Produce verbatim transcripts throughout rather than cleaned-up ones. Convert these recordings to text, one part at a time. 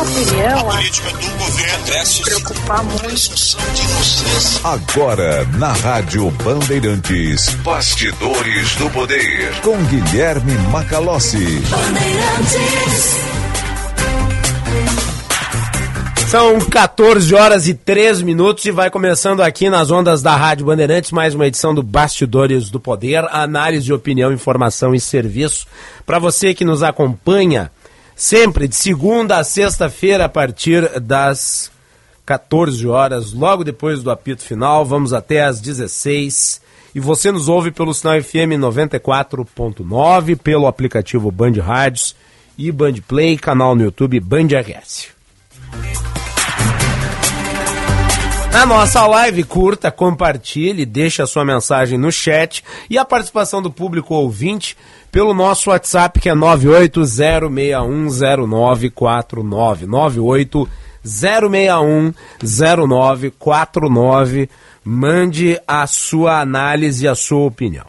opinião, a política do governo cresce preocupar muito. Agora, na Rádio Bandeirantes, Bastidores do Poder, com Guilherme Macalossi. Bandeirantes. São quatorze horas e três minutos e vai começando aqui nas ondas da Rádio Bandeirantes mais uma edição do Bastidores do Poder, análise de opinião, informação e serviço. Para você que nos acompanha sempre de segunda a sexta-feira a partir das quatorze horas, logo depois do apito final, vamos até às dezesseis. E você nos ouve pelo sinal F M noventa e quatro ponto nove, pelo aplicativo Band Rádios e Band Play, canal no YouTube Band R S. A nossa live, curta, compartilhe, deixe a sua mensagem no chat e a participação do público ouvinte pelo nosso WhatsApp, que é nove oito zero seis um zero nove quatro nove, nove oito zero seis um zero nove quatro nove. Mande a sua análise e a sua opinião.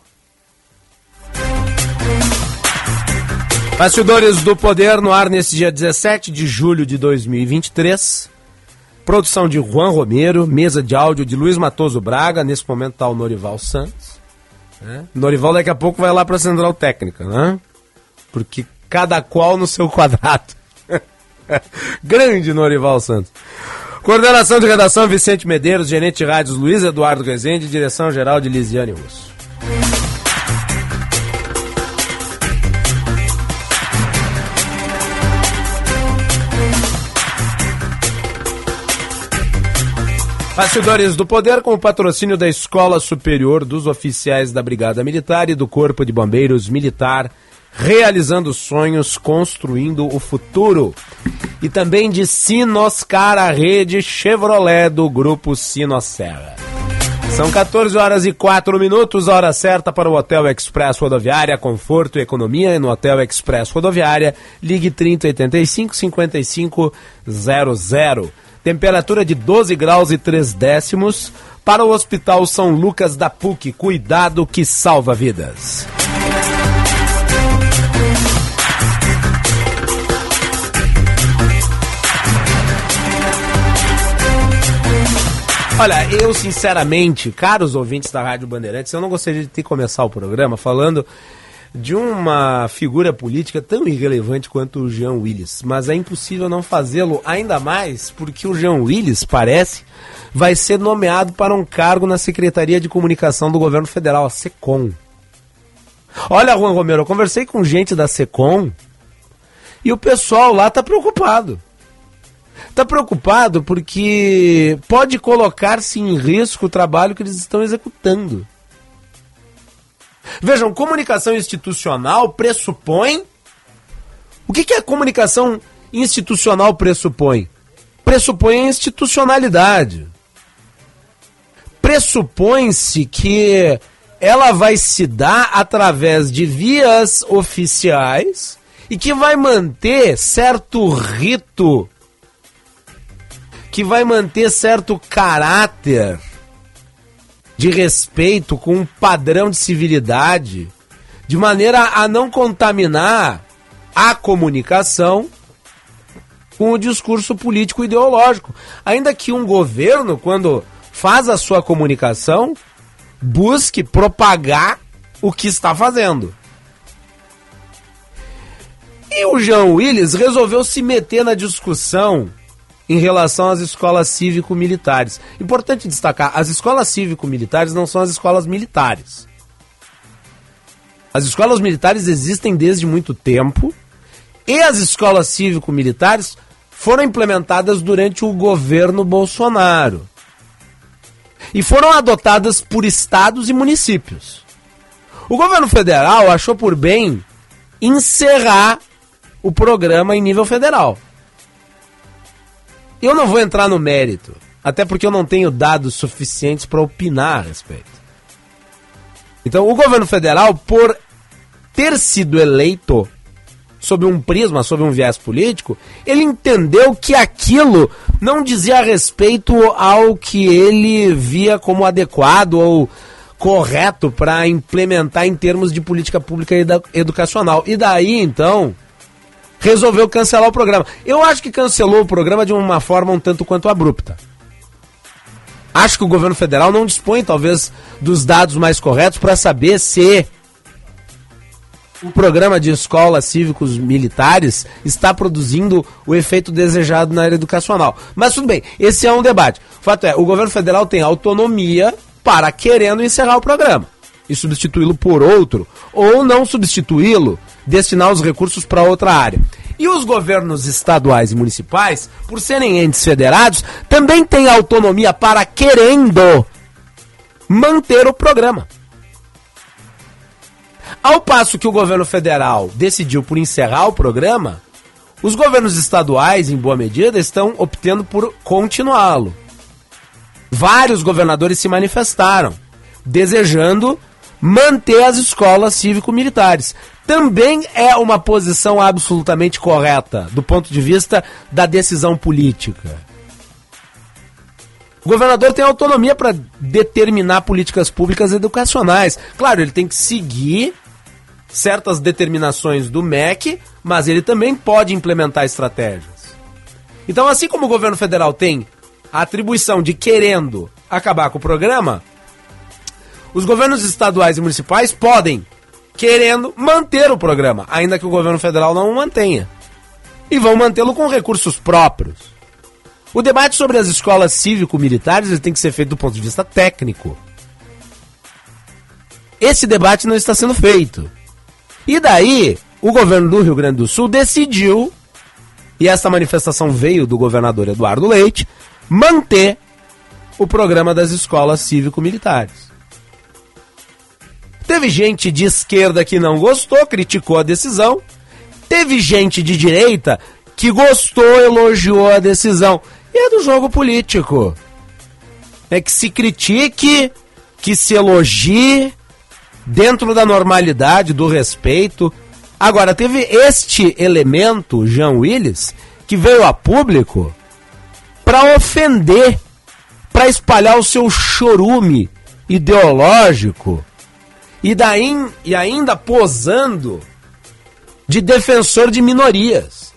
Bastidores do Poder no ar nesse dia dezessete de julho de dois mil e vinte e três. Produção de Juan Romero, mesa de áudio de Luiz Matoso Braga, nesse momento está o Norival Santos. Né? Norival daqui a pouco vai lá para a Central Técnica, né? Porque cada qual no seu quadrado. Grande Norival Santos. Coordenação de redação Vicente Medeiros, gerente de rádios Luiz Eduardo Rezende, direção geral de Lisiane Russo. Bastidores do Poder com o patrocínio da Escola Superior dos Oficiais da Brigada Militar e do Corpo de Bombeiros Militar, realizando sonhos, construindo o futuro. E também de Sinoscar, a rede Chevrolet do Grupo Sinosserra. São quatorze horas e quatro minutos, hora certa para o Hotel Express Rodoviária, conforto e economia. E no Hotel Express Rodoviária, ligue trinta, oitenta e cinco, cinquenta e cinco zero zero. Temperatura de doze graus e três décimos para o Hospital São Lucas da P U C. Cuidado que salva vidas. Olha, eu sinceramente, caros ouvintes da Rádio Bandeirantes, eu não gostaria de ter começar o programa falando de uma figura política tão irrelevante quanto o Jean Willis, mas é impossível não fazê-lo, ainda mais porque o Jean Willis, parece, vai ser nomeado para um cargo na Secretaria de Comunicação do Governo Federal, a SECOM. Olha, Juan Romero, eu conversei com gente da SECOM e o pessoal lá está preocupado. Está preocupado porque pode colocar-se em risco o trabalho que eles estão executando. Vejam, comunicação institucional pressupõe... O que, que a comunicação institucional pressupõe? Pressupõe a institucionalidade. Pressupõe-se que ela vai se dar através de vias oficiais e que vai manter certo rito, que vai manter certo caráter de respeito, com um padrão de civilidade, de maneira a não contaminar a comunicação com o discurso político ideológico. Ainda que um governo, quando faz a sua comunicação, busque propagar o que está fazendo. E o Jean Willis resolveu se meter na discussão em relação às escolas cívico-militares. Importante destacar, as escolas cívico-militares não são as escolas militares. As escolas militares existem desde muito tempo e as escolas cívico-militares foram implementadas durante o governo Bolsonaro. E foram adotadas por estados e municípios. O governo federal achou por bem encerrar o programa em nível federal. Eu não vou entrar no mérito, até porque eu não tenho dados suficientes para opinar a respeito. Então, o governo federal, por ter sido eleito sob um prisma, sob um viés político, ele entendeu que aquilo não dizia respeito ao que ele via como adequado ou correto para implementar em termos de política pública educacional. E daí, então, resolveu cancelar o programa. Eu acho que cancelou o programa de uma forma um tanto quanto abrupta. Acho que o governo federal não dispõe, talvez, dos dados mais corretos para saber se o programa de escolas cívicos militares está produzindo o efeito desejado na área educacional. Mas tudo bem, esse é um debate. O fato é, o governo federal tem autonomia para, querendo, encerrar o programa e substituí-lo por outro, ou não substituí-lo, destinar os recursos para outra área. E os governos estaduais e municipais, por serem entes federados, também têm autonomia para, querendo, manter o programa. Ao passo que o governo federal decidiu por encerrar o programa, os governos estaduais, em boa medida, estão optando por continuá-lo. Vários governadores se manifestaram, desejando manter as escolas cívico-militares. Também é uma posição absolutamente correta, do ponto de vista da decisão política. O governador tem autonomia para determinar políticas públicas educacionais. Claro, ele tem que seguir certas determinações do M E C, mas ele também pode implementar estratégias. Então, assim como o governo federal tem a atribuição de, querendo, acabar com o programa, os governos estaduais e municipais podem, querendo, manter o programa, ainda que o governo federal não o mantenha. E vão mantê-lo com recursos próprios. O debate sobre as escolas cívico-militares ele tem que ser feito do ponto de vista técnico. Esse debate não está sendo feito. E daí, o governo do Rio Grande do Sul decidiu, e essa manifestação veio do governador Eduardo Leite, manter o programa das escolas cívico-militares. Teve gente de esquerda que não gostou, criticou a decisão. Teve gente de direita que gostou, elogiou a decisão. E é do jogo político. É que se critique, que se elogie, dentro da normalidade, do respeito. Agora, teve este elemento, Jean Willis, que veio a público para ofender, para espalhar o seu chorume ideológico, e, daí, e ainda posando de defensor de minorias.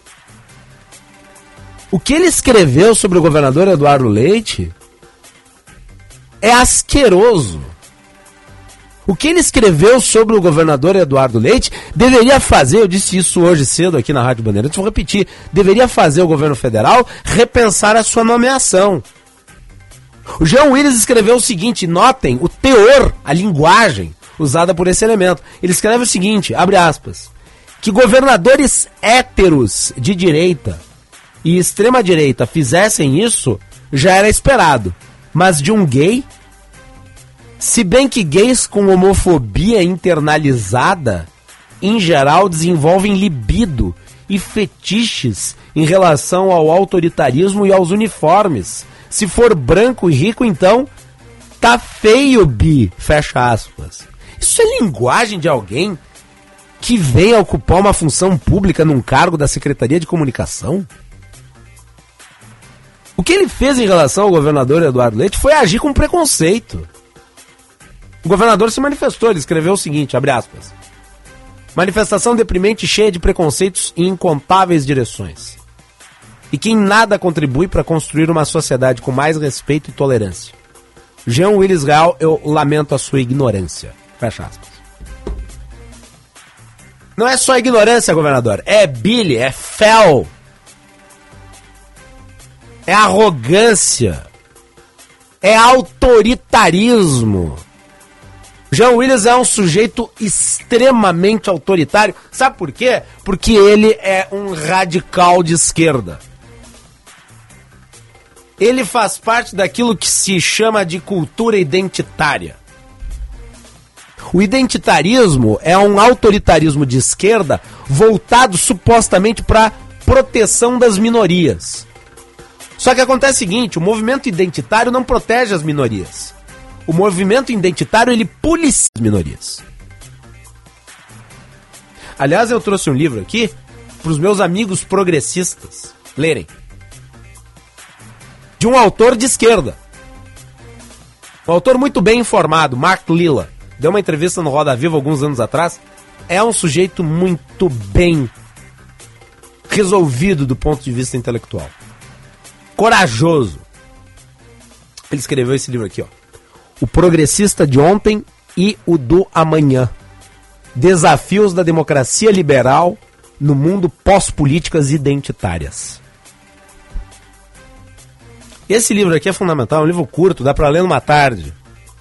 O que ele escreveu sobre o governador Eduardo Leite é asqueroso. O que ele escreveu sobre o governador Eduardo Leite deveria fazer, eu disse isso hoje cedo aqui na Rádio Bandeirantes, vou repetir, deveria fazer o governo federal repensar a sua nomeação. O Jean Willis escreveu o seguinte, notem o teor, a linguagem usada por esse elemento. Ele escreve o seguinte, abre aspas, que governadores héteros de direita e extrema-direita fizessem isso, já era esperado. Mas de um gay, se bem que gays com homofobia internalizada, em geral, desenvolvem libido e fetiches em relação ao autoritarismo e aos uniformes. Se for branco e rico, então, tá feio, bi, fecha aspas. Isso é linguagem de alguém que vem a ocupar uma função pública num cargo da Secretaria de Comunicação? O que ele fez em relação ao governador Eduardo Leite foi agir com preconceito. O governador se manifestou, ele escreveu o seguinte, abre aspas, manifestação deprimente cheia de preconceitos em incontáveis direções, e que em nada contribui para construir uma sociedade com mais respeito e tolerância. Jean Willis Real, eu lamento a sua ignorância. Fecha aspas. Não é só ignorância, governador, é bile, é fel, é arrogância, é autoritarismo. Jean Willis é um sujeito extremamente autoritário. Sabe por quê? Porque ele é um radical de esquerda. Ele faz parte daquilo que se chama de cultura identitária. O identitarismo é um autoritarismo de esquerda voltado supostamente para a proteção das minorias. Só que acontece o seguinte, o movimento identitário não protege as minorias. O movimento identitário, ele policia as minorias. Aliás, eu trouxe um livro aqui para os meus amigos progressistas lerem. De um autor de esquerda. Um autor muito bem informado, Mark Lilla. Deu uma entrevista no Roda Viva alguns anos atrás. É um sujeito muito bem resolvido do ponto de vista intelectual. Corajoso. Ele escreveu esse livro aqui, ó. O Progressista de Ontem e o do Amanhã. Desafios da democracia liberal no mundo pós-políticas identitárias. Esse livro aqui é fundamental, é um livro curto, dá para ler numa tarde.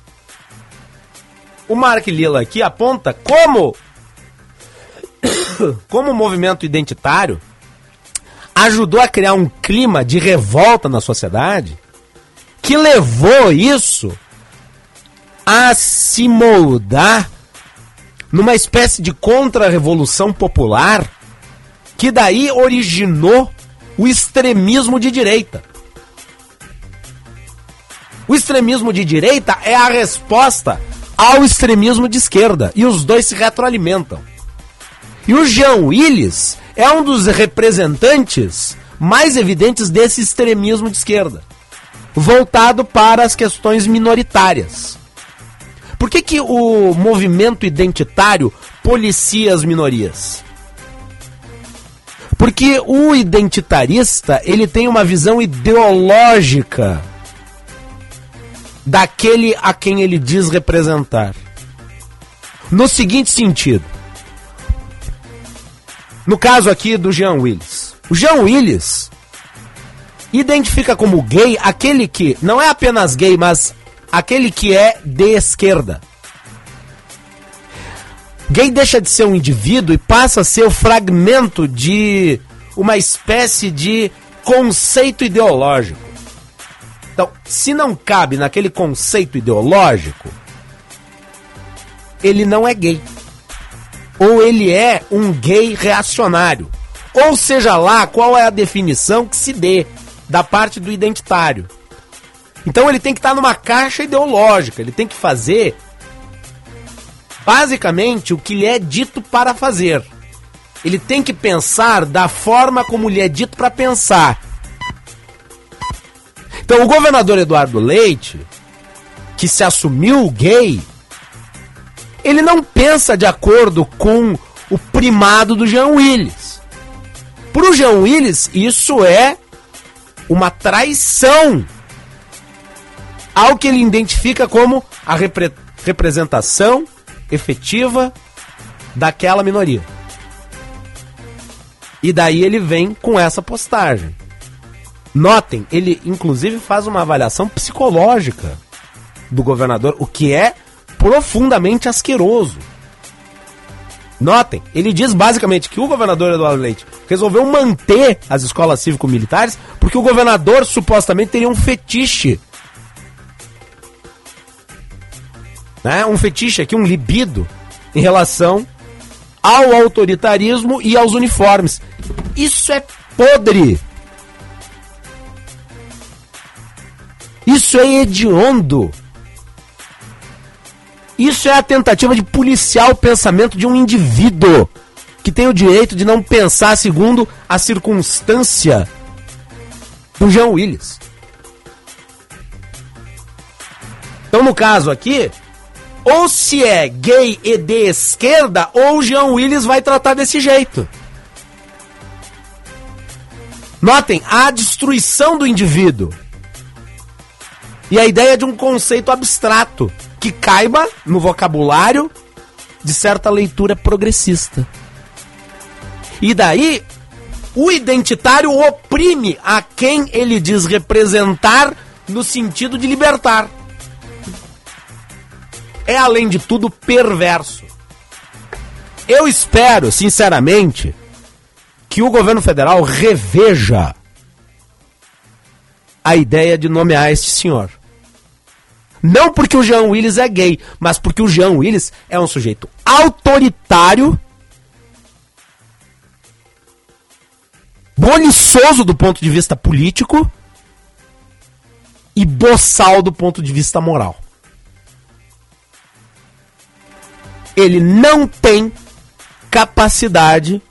O Mark Lilla aqui aponta como como o movimento identitário ajudou a criar um clima de revolta na sociedade que levou isso a se moldar numa espécie de contra-revolução popular que daí originou o extremismo de direita. O extremismo de direita é a resposta ao extremismo de esquerda e os dois se retroalimentam. E o Jean Willis é um dos representantes mais evidentes desse extremismo de esquerda, voltado para as questões minoritárias. Por que que o movimento identitário policia as minorias? Porque o identitarista, ele tem uma visão ideológica daquele a quem ele diz representar. No seguinte sentido. No caso aqui do Jean Willis. O Jean Willis identifica como gay aquele que não é apenas gay, mas aquele que é de esquerda. Gay deixa de ser um indivíduo e passa a ser o fragmento de uma espécie de conceito ideológico. Então, se não cabe naquele conceito ideológico, ele não é gay. Ou ele é um gay reacionário. Ou seja lá qual é a definição que se dê da parte do identitário. Então ele tem que estar numa caixa ideológica, ele tem que fazer basicamente o que lhe é dito para fazer. Ele tem que pensar da forma como lhe é dito para pensar. Então o governador Eduardo Leite, que se assumiu gay, ele não pensa de acordo com o primado do Jean Willis. Para o Jean Willis, isso é uma traição ao que ele identifica como a repre- representação efetiva daquela minoria. E daí ele vem com essa postagem. Notem, ele inclusive faz uma avaliação psicológica do governador, o que é profundamente asqueroso. Notem, ele diz basicamente que o governador Eduardo Leite resolveu manter as escolas cívico-militares porque o governador supostamente teria um fetiche. Né? Um fetiche aqui, um libido em relação ao autoritarismo e aos uniformes. Isso é podre. Isso é hediondo. Isso é a tentativa de policiar o pensamento de um indivíduo que tem o direito de não pensar segundo a circunstância do Jean Willis. Então, no caso aqui, ou se é gay e de esquerda, ou o Jean Willis vai tratar desse jeito. Notem, a destruição do indivíduo e a ideia de um conceito abstrato que caiba no vocabulário de certa leitura progressista. E daí, o identitário oprime a quem ele diz representar no sentido de libertar. É, além de tudo, perverso. Eu espero, sinceramente, que o governo federal reveja a ideia de nomear este senhor. Não porque o Jean Willis é gay, mas porque o Jean Willis é um sujeito autoritário, boliçoso do ponto de vista político e boçal do ponto de vista moral. Ele não tem capacidade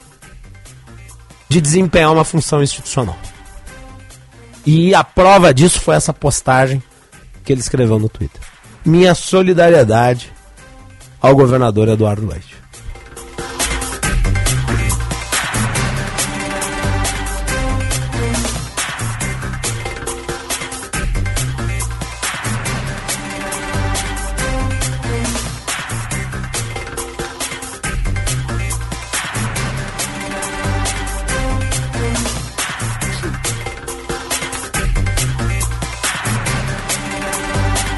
de desempenhar uma função institucional. E a prova disso foi essa postagem que ele escreveu no Twitter. Minha solidariedade ao governador Eduardo Leite.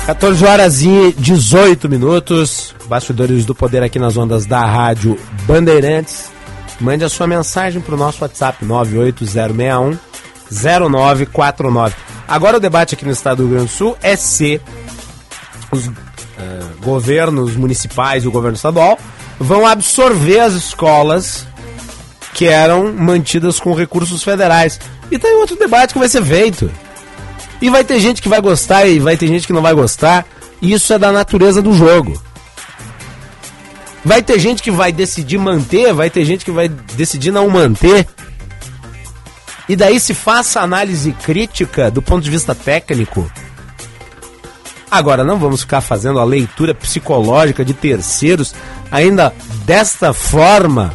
quatorze horas e dezoito minutos, Bastidores do Poder aqui nas ondas da Rádio Bandeirantes. Mande a sua mensagem para o nosso WhatsApp nove oito zero seis um zero nove quatro nove. Agora o debate aqui no estado do Rio Grande do Sul é se os uh, governos municipais e o governo estadual vão absorver as escolas que eram mantidas com recursos federais. E tem outro debate que vai ser feito. E vai ter gente que vai gostar e vai ter gente que não vai gostar. E isso é da natureza do jogo. Vai ter gente que vai decidir manter, vai ter gente que vai decidir não manter. E daí se faça análise crítica do ponto de vista técnico. Agora, não vamos ficar fazendo a leitura psicológica de terceiros ainda desta forma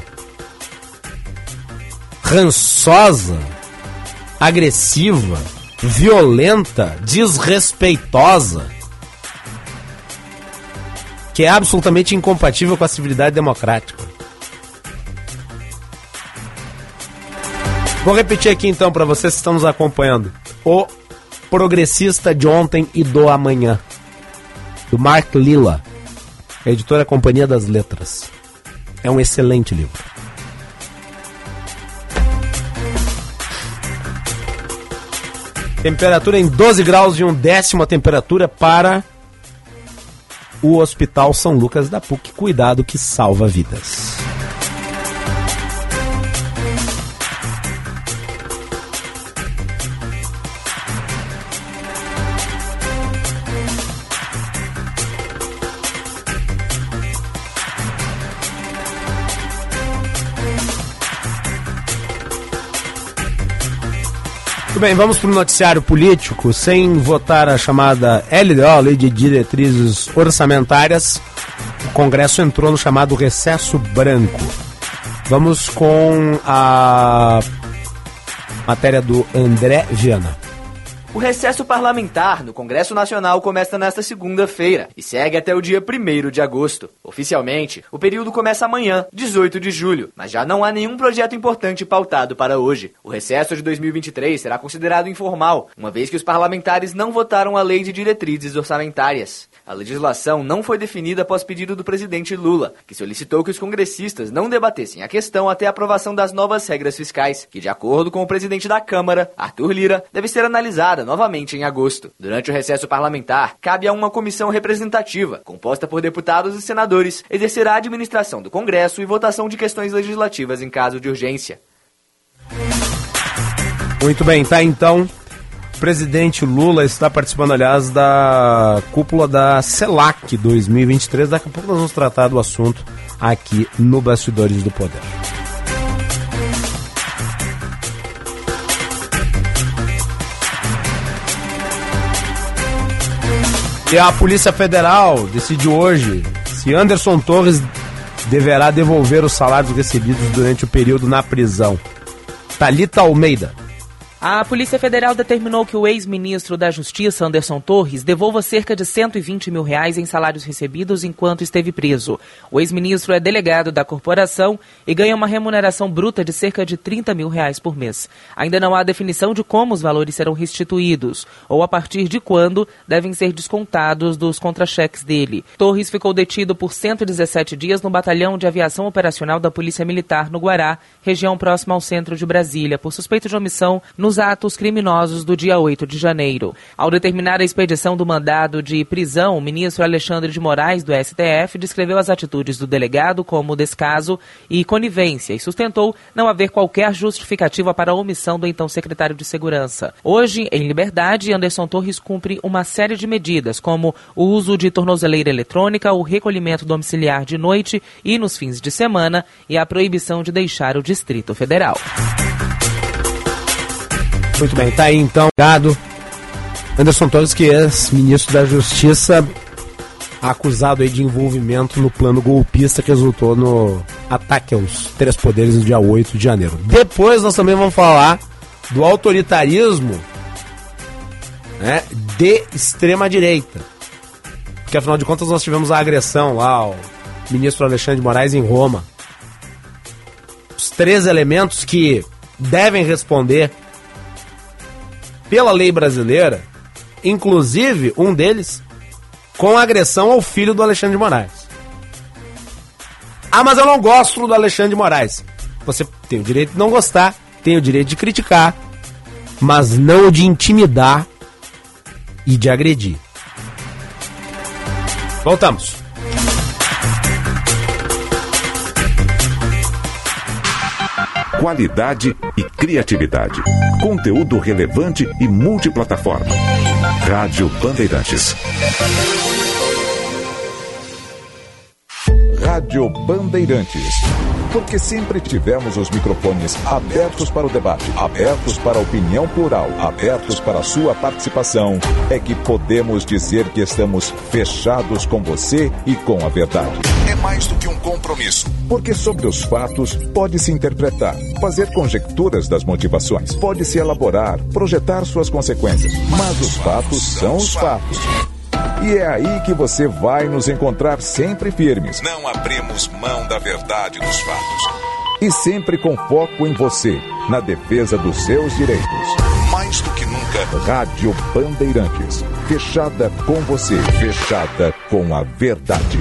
rançosa, agressiva, violenta, desrespeitosa, que é absolutamente incompatível com a civilidade democrática. Vou repetir aqui então para vocês que estão nos acompanhando. O Progressista de Ontem e do Amanhã, do Mark Lilla, editora Companhia das Letras. É um excelente livro. Temperatura em doze graus e um décimo a temperatura para o Hospital São Lucas da P U C. Cuidado que salva vidas. Muito bem, vamos para o noticiário político. Sem votar a chamada L D O, Lei de Diretrizes Orçamentárias, o Congresso entrou no chamado recesso branco. Vamos com a matéria do André Viana. O recesso parlamentar no Congresso Nacional começa nesta segunda-feira e segue até o dia primeiro de agosto. Oficialmente, o período começa amanhã, dezoito de julho, mas já não há nenhum projeto importante pautado para hoje. O recesso de dois mil e vinte e três será considerado informal, uma vez que os parlamentares não votaram a Lei de Diretrizes Orçamentárias. A legislação não foi definida após pedido do presidente Lula, que solicitou que os congressistas não debatessem a questão até a aprovação das novas regras fiscais, que, de acordo com o presidente da Câmara, Arthur Lira, deve ser analisada novamente em agosto. Durante o recesso parlamentar, cabe a uma comissão representativa, composta por deputados e senadores, exercer a administração do Congresso e votação de questões legislativas em caso de urgência. Muito bem, tá então. O presidente Lula está participando, aliás, da cúpula da CELAC dois mil e vinte e três. Daqui a pouco nós vamos tratar do assunto aqui no Bastidores do Poder. E a Polícia Federal decide hoje se Anderson Torres deverá devolver os salários recebidos durante o período na prisão. Thalita Almeida. A Polícia Federal determinou que o ex-ministro da Justiça, Anderson Torres, devolva cerca de cento e vinte mil reais em salários recebidos enquanto esteve preso. O ex-ministro é delegado da corporação e ganha uma remuneração bruta de cerca de trinta mil reais por mês. Ainda não há definição de como os valores serão restituídos ou a partir de quando devem ser descontados dos contra-cheques dele. Torres ficou detido por cento e dezessete dias no Batalhão de Aviação Operacional da Polícia Militar no Guará, região próxima ao centro de Brasília, por suspeita de omissão nos atos criminosos do dia oito de janeiro. Ao determinar a expedição do mandado de prisão, o ministro Alexandre de Moraes, do S T F, descreveu as atitudes do delegado como descaso e conivência e sustentou não haver qualquer justificativa para a omissão do então secretário de Segurança. Hoje, em liberdade, Anderson Torres cumpre uma série de medidas, como o uso de tornozeleira eletrônica, o recolhimento domiciliar de noite e nos fins de semana e a proibição de deixar o Distrito Federal. Muito bem, tá aí então, obrigado. Anderson Torres, que é ministro da Justiça, acusado aí de envolvimento no plano golpista que resultou no ataque aos três poderes no dia oito de janeiro. Depois nós também vamos falar do autoritarismo, né, de extrema direita. Porque afinal de contas nós tivemos a agressão lá ao ministro Alexandre de Moraes em Roma. Os três elementos que devem responder pela lei brasileira, inclusive um deles com agressão ao filho do Alexandre de Moraes. Ah, mas eu não gosto do Alexandre de Moraes. Você tem o direito de não gostar, tem o direito de criticar, mas não de intimidar e de agredir. Voltamos. Qualidade e criatividade. Conteúdo relevante e multiplataforma. Rádio Bandeirantes. Rádio Bandeirantes. Porque sempre tivemos os microfones abertos para o debate, abertos para a opinião plural, abertos para a sua participação, é que podemos dizer que estamos fechados com você e com a verdade. É mais do que um compromisso. Porque sobre os fatos pode-se interpretar, fazer conjecturas das motivações, pode-se elaborar, projetar suas consequências. Mas os fatos são os fatos. E é aí que você vai nos encontrar sempre firmes. Não abrimos mão da verdade dos fatos. E sempre com foco em você, na defesa dos seus direitos. Mais do que nunca, Rádio Bandeirantes. Fechada com você, fechada com a verdade.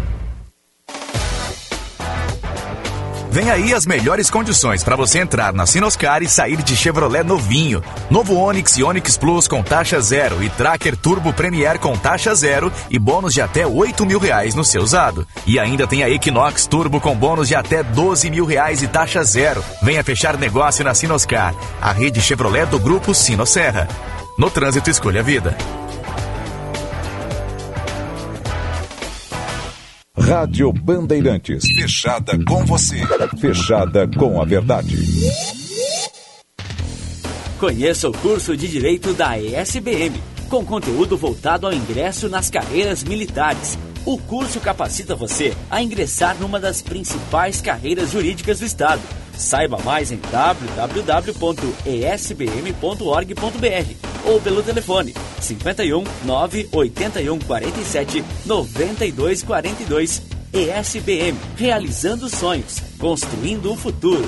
Vem aí as melhores condições para você entrar na Sinoscar e sair de Chevrolet novinho. Novo Onix e Onix Plus com taxa zero e Tracker Turbo Premier com taxa zero e bônus de até oito mil reais no seu usado. E ainda tem a Equinox Turbo com bônus de até doze mil reais e taxa zero. Venha fechar negócio na Sinoscar, a rede Chevrolet do grupo Sinosserra. No trânsito, escolha a vida. Rádio Bandeirantes. Fechada com você. Fechada com a verdade. Conheça o curso de Direito da E S B M, com conteúdo voltado ao ingresso nas carreiras militares. O curso capacita você a ingressar numa das principais carreiras jurídicas do Estado. Saiba mais em w w w ponto e s b m ponto org ponto b r ou pelo telefone cinquenta e um, nove, oitenta e um, quarenta e sete, noventa e dois, quarenta e dois. E S B M, realizando sonhos, construindo o futuro.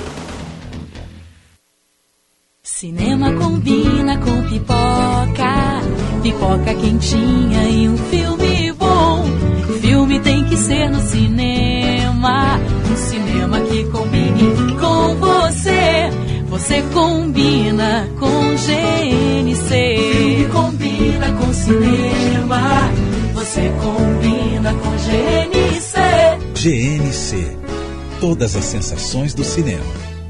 Cinema combina com pipoca, pipoca quentinha e um filme bom. Filme tem que ser no cinema, um cinema que combine com você. Você combina com G N C. Filme combina com cinema, você combina com G N C. G N C. Todas as sensações do cinema.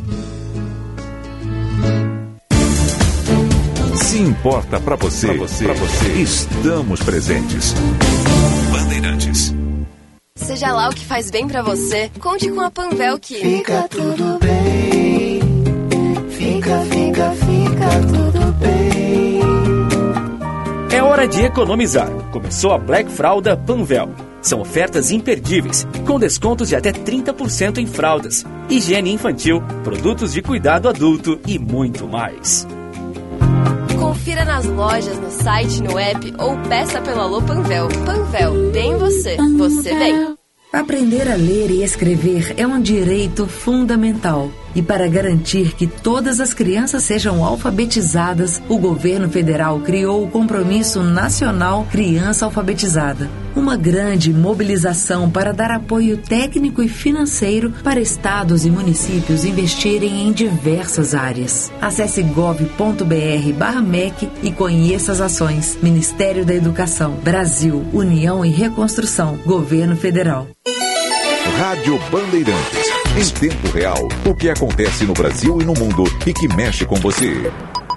Se importa pra você, pra você, pra você, estamos presentes. Bandeirantes. Seja lá o que faz bem pra você, conte com a Panvel que... Fica tudo bem. Fica, fica, fica tudo bem. É hora de economizar. Começou a Black Fralda Panvel. São ofertas imperdíveis, com descontos de até trinta por cento em fraldas, higiene infantil, produtos de cuidado adulto e muito mais. Confira nas lojas, no site, no app ou peça pelo Alô Panvel. Panvel, bem você, você bem. Aprender a ler e escrever é um direito fundamental. E para garantir que todas as crianças sejam alfabetizadas, o governo federal criou o Compromisso Nacional Criança Alfabetizada. Uma grande mobilização para dar apoio técnico e financeiro para estados e municípios investirem em diversas áreas. Acesse gov ponto b r barra M E C e conheça as ações. Ministério da Educação, Brasil, União e Reconstrução, Governo Federal. Rádio Bandeirantes. Em tempo real, o que acontece no Brasil e no mundo e que mexe com você.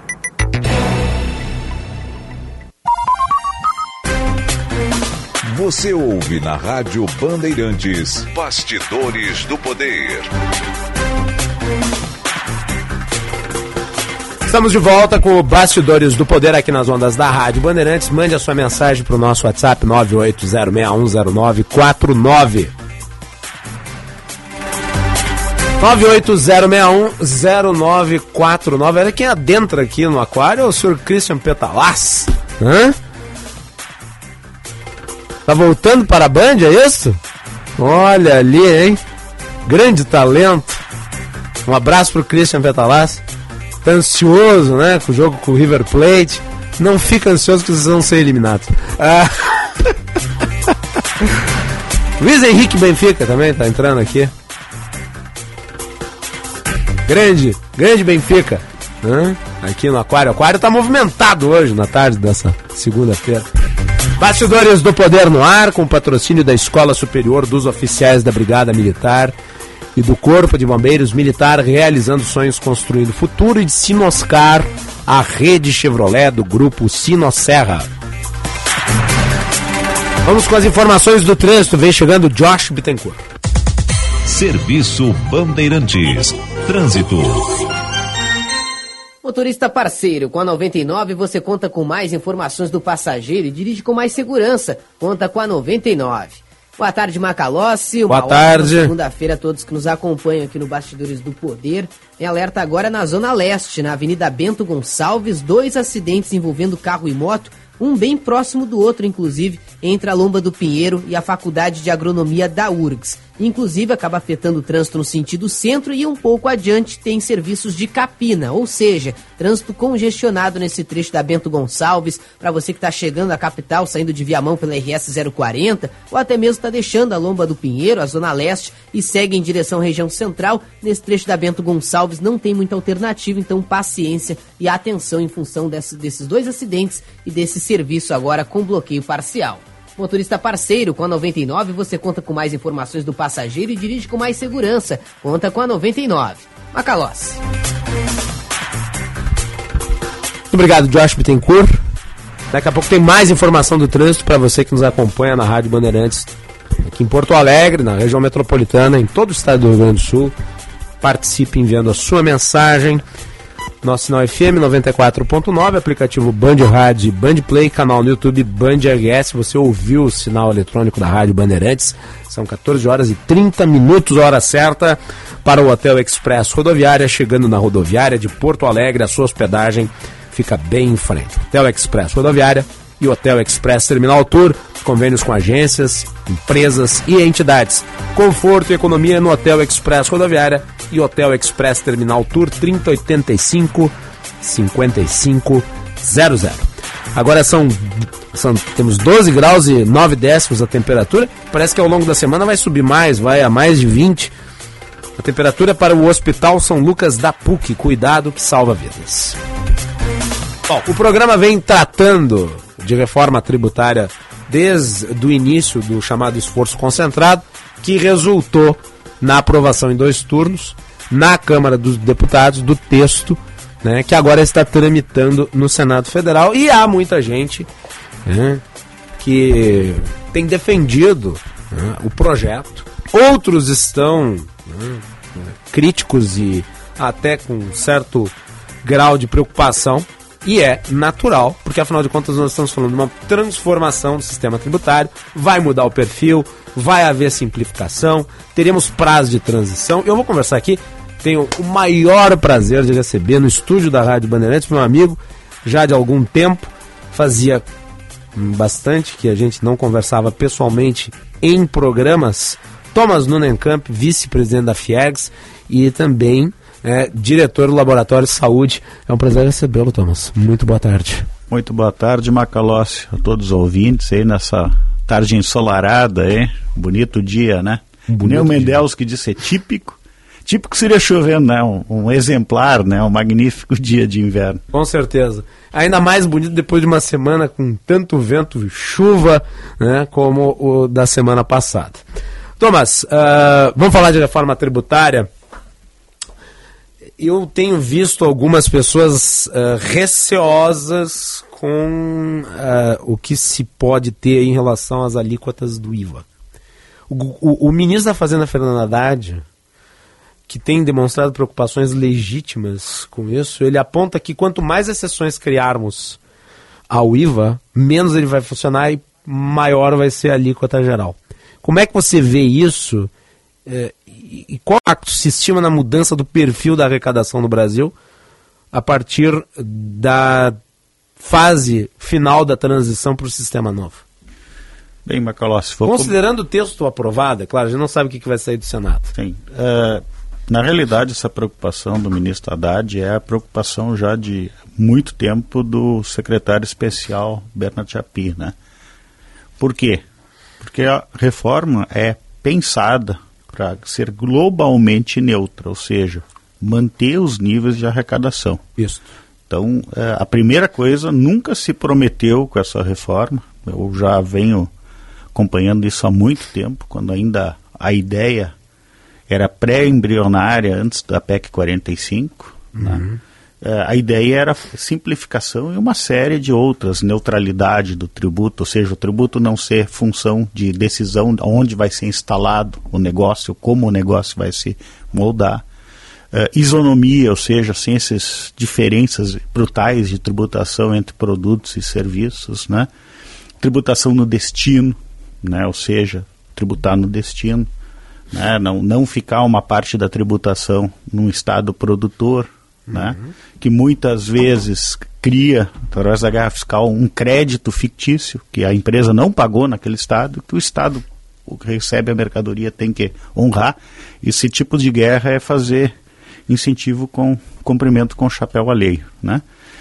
Você ouve na Rádio Bandeirantes Bastidores do Poder. Estamos de volta com o Bastidores do Poder aqui nas ondas da Rádio Bandeirantes. Mande a sua mensagem para o nosso WhatsApp nove oito zero seis um zero nove quatro nove. nove oito zero seis um zero nove quatro nove. Olha quem adentra aqui no aquário, é o senhor Christian Petalaz. Hã? Tá voltando para a Band, é isso? Olha ali, hein? Grande talento. Um abraço pro Christian Petalaz. Tá ansioso, né? Com o jogo com o River Plate. Não fica ansioso que vocês vão ser eliminados. Ah. Luiz Henrique Benfica também tá entrando aqui. Grande, grande Benfica. Hã? Aqui no Aquário. O Aquário tá movimentado hoje, na tarde dessa segunda-feira. Bastidores do Poder no Ar, com patrocínio da Escola Superior dos Oficiais da Brigada Militar e do Corpo de Bombeiros Militar, realizando sonhos, construindo futuro, e de Sinoscar, a rede Chevrolet do grupo Sinosserra. Vamos com as informações do trânsito. Vem chegando Josh Bittencourt. Serviço Bandeirantes. Trânsito. Motorista parceiro, com a noventa e nove você conta com mais informações do passageiro e dirige com mais segurança. Conta com a noventa e nove. Boa tarde, Macalossi. Boa tarde. Segunda-feira a todos que nos acompanham aqui no Bastidores do Poder. Em alerta agora na Zona Leste, na Avenida Bento Gonçalves, dois acidentes envolvendo carro e moto, um bem próximo do outro, inclusive, entre a Lomba do Pinheiro e a Faculdade de Agronomia da U R G S. Inclusive, acaba afetando o trânsito no sentido centro e um pouco adiante tem serviços de capina, ou seja, trânsito congestionado nesse trecho da Bento Gonçalves, para você que está chegando à capital, saindo de Viamão pela R S zero quarenta, ou até mesmo está deixando a Lomba do Pinheiro, a Zona Leste, e segue em direção à região central. Nesse trecho da Bento Gonçalves não tem muita alternativa, então paciência e atenção em função desse, desses dois acidentes e desse serviço agora com bloqueio parcial. Motorista parceiro, com a noventa e nove você conta com mais informações do passageiro e dirige com mais segurança. Conta com a noventa e nove. Macalossi. Muito obrigado, Josh Bittencourt. Daqui a pouco tem mais informação do trânsito para você que nos acompanha na Rádio Bandeirantes, aqui em Porto Alegre, na região metropolitana, em todo o estado do Rio Grande do Sul. Participe enviando a sua mensagem. Nosso sinal F M noventa e quatro ponto nove, aplicativo Band Rádio, Band Play, canal no YouTube Band R S. Você ouviu o sinal eletrônico da Rádio Bandeirantes. São quatorze horas e trinta minutos, hora certa, para o Hotel Express Rodoviária. Chegando na rodoviária de Porto Alegre, a sua hospedagem fica bem em frente. Hotel Express Rodoviária e Hotel Express Terminal Tour, convênios com agências, empresas e entidades. Conforto e economia no Hotel Express Rodoviária e Hotel Express Terminal Tour, trinta oitenta e cinco, cinquenta e cinco zero zero. Agora são, são temos doze graus e nove décimos a temperatura. Parece que ao longo da semana vai subir mais, vai a mais de vinte. A temperatura para o Hospital São Lucas da P U C. Cuidado que salva vidas. Bom, o programa vem tratando de reforma tributária desde o início do chamado esforço concentrado, que resultou na aprovação em dois turnos na Câmara dos Deputados do texto, né, que agora está tramitando no Senado Federal. E há muita gente, né, que tem defendido, né, o projeto. Outros estão, né, críticos e até com certo grau de preocupação. E é natural, porque afinal de contas nós estamos falando de uma transformação do sistema tributário, vai mudar o perfil, vai haver simplificação, teremos prazo de transição. Eu vou conversar aqui, tenho o maior prazer de receber no estúdio da Rádio Bandeirantes meu amigo, já de algum tempo, fazia bastante que a gente não conversava pessoalmente em programas, Thomas Nunenkamp, vice-presidente da Fiergs e também É, diretor do Laboratório de Saúde. É um prazer recebê-lo, Thomas. Muito boa tarde. Muito boa tarde, Macalossi, a todos os ouvintes aí nessa tarde ensolarada, hein? Bonito dia, né? Nem o Mendels que disse é típico. Típico seria chovendo, né? Um, um exemplar, né? Um magnífico dia de inverno. Com certeza. Ainda mais bonito depois de uma semana com tanto vento e chuva, né? Como o da semana passada. Thomas, uh, vamos falar de reforma tributária. Eu tenho visto algumas pessoas uh, receosas com uh, o que se pode ter em relação às alíquotas do I V A. O, o, o ministro da Fazenda, Fernando Haddad, que tem demonstrado preocupações legítimas com isso, ele aponta que quanto mais exceções criarmos ao I V A, menos ele vai funcionar e maior vai ser a alíquota geral. Como é que você vê isso? É, e qual impacto se estima na mudança do perfil da arrecadação no Brasil a partir da fase final da transição para o sistema novo? Bem, Macalossi, for considerando o texto aprovado, é claro, a gente não sabe o que vai sair do Senado. Sim. Uh, na realidade, essa preocupação do ministro Haddad é a preocupação já de muito tempo do secretário especial Bernard Chapir, né? Por quê? porque a reforma é pensada para ser globalmente neutra, ou seja, manter os níveis de arrecadação. Isso. Então, a primeira coisa, nunca se prometeu com essa reforma, eu já venho acompanhando isso há muito tempo, quando ainda a ideia era pré-embrionária, antes da P E C quarenta e cinco, uhum. né? A ideia era simplificação e uma série de outras, neutralidade do tributo, ou seja, o tributo não ser função de decisão onde vai ser instalado o negócio, como o negócio vai se moldar. Uh, isonomia, ou seja, sem essas diferenças brutais de tributação entre produtos e serviços, né? Tributação no destino, né? Ou seja, tributar no destino, né? não, não ficar uma parte da tributação num estado produtor, uhum. né? Que muitas vezes cria, através da guerra fiscal, um crédito fictício que a empresa não pagou naquele estado, que o estado o que recebe a mercadoria tem que honrar. Esse tipo de guerra é fazer incentivo com cumprimento com chapéu alheio, né?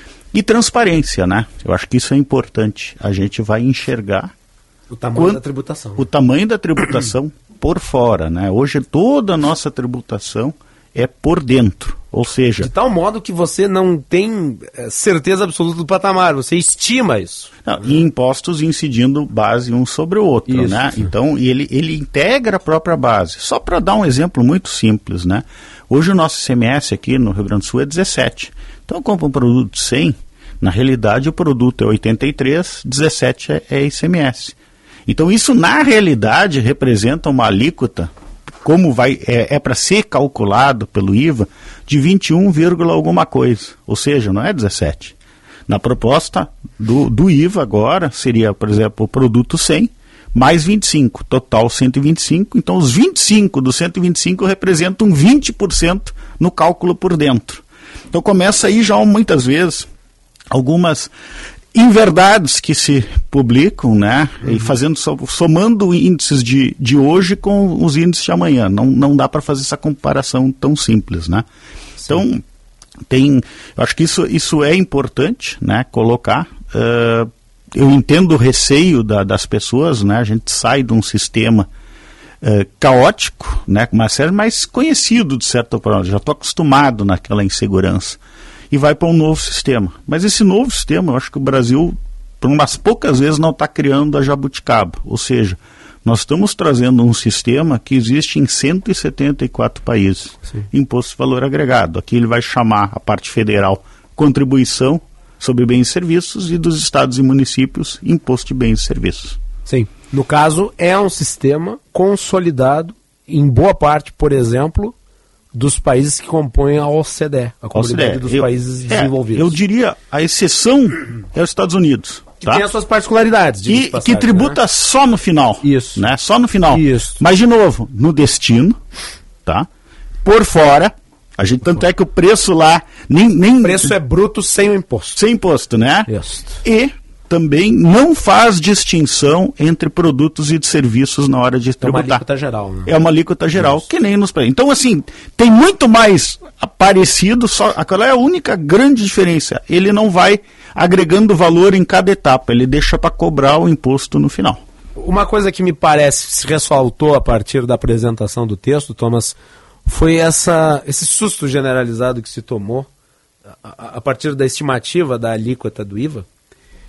E transparência, né? Eu acho que isso é importante. A gente vai enxergar o tamanho quando, da tributação. O tamanho da tributação por fora, né? Hoje toda a nossa tributação é por dentro, ou seja... De tal modo que você não tem certeza absoluta do patamar, você estima isso. Não, e impostos incidindo base um sobre o outro, isso, né? Sim. Então, ele, ele integra a própria base. Só para dar um exemplo muito simples, né? Hoje o nosso I C M S aqui no Rio Grande do Sul é dezessete. Então, eu compro um produto de cem, na realidade o produto é oitenta e três, dezessete é, é I C M S. Então, isso na realidade representa uma alíquota, como vai, é, é para ser calculado pelo I V A, de vinte e um, alguma coisa, ou seja, não é dezessete. Na proposta do, do I V A agora, seria, por exemplo, o produto cem, mais vinte e cinco, total cento e vinte e cinco, então os vinte e cinco do cento e vinte e cinco representam vinte por cento no cálculo por dentro. Então começa aí já muitas vezes algumas inverdades que se publicam, né, uhum. e fazendo, somando índices de, de hoje com os índices de amanhã. Não, não dá para fazer essa comparação tão simples, né? Sim. Então, tem, eu acho que isso, isso é importante, né, colocar. Uh, eu entendo o receio da, das pessoas, né, a gente sai de um sistema uh, caótico, né, mas é mais conhecido de certa forma, já estou acostumado naquela insegurança. E vai para um novo sistema. Mas esse novo sistema, eu acho que o Brasil, por umas poucas vezes, não está criando a jabuticaba. Ou seja, nós estamos trazendo um sistema que existe em cento e setenta e quatro países. Sim. Imposto de valor agregado. Aqui ele vai chamar a parte federal contribuição sobre bens e serviços e dos estados e municípios imposto de bens e serviços. Sim. No caso, é um sistema consolidado em boa parte, por exemplo, dos países que compõem a O C D E, a Comunidade dos eu, Países Desenvolvidos. É, eu diria, a exceção é os Estados Unidos. Que tá? tem as suas particularidades. E passagem, que tributa, né? Só no final. Isso. Né? Só no final. Isso. Mas, de novo, no destino, tá? Por fora, a gente, tanto é que o preço lá... Nem, nem, o preço é bruto sem o imposto. Sem imposto, né? Isso. E também não faz distinção entre produtos e de serviços na hora de tributar. É uma alíquota geral, né? É uma alíquota geral, Isso. que nem nos países. Então, assim, tem muito mais parecido, só, aquela é a única grande diferença. Ele não vai agregando valor em cada etapa, ele deixa para cobrar o imposto no final. Uma coisa que me parece se ressaltou a partir da apresentação do texto, Thomas, foi essa, esse susto generalizado que se tomou a, a partir da estimativa da alíquota do I V A.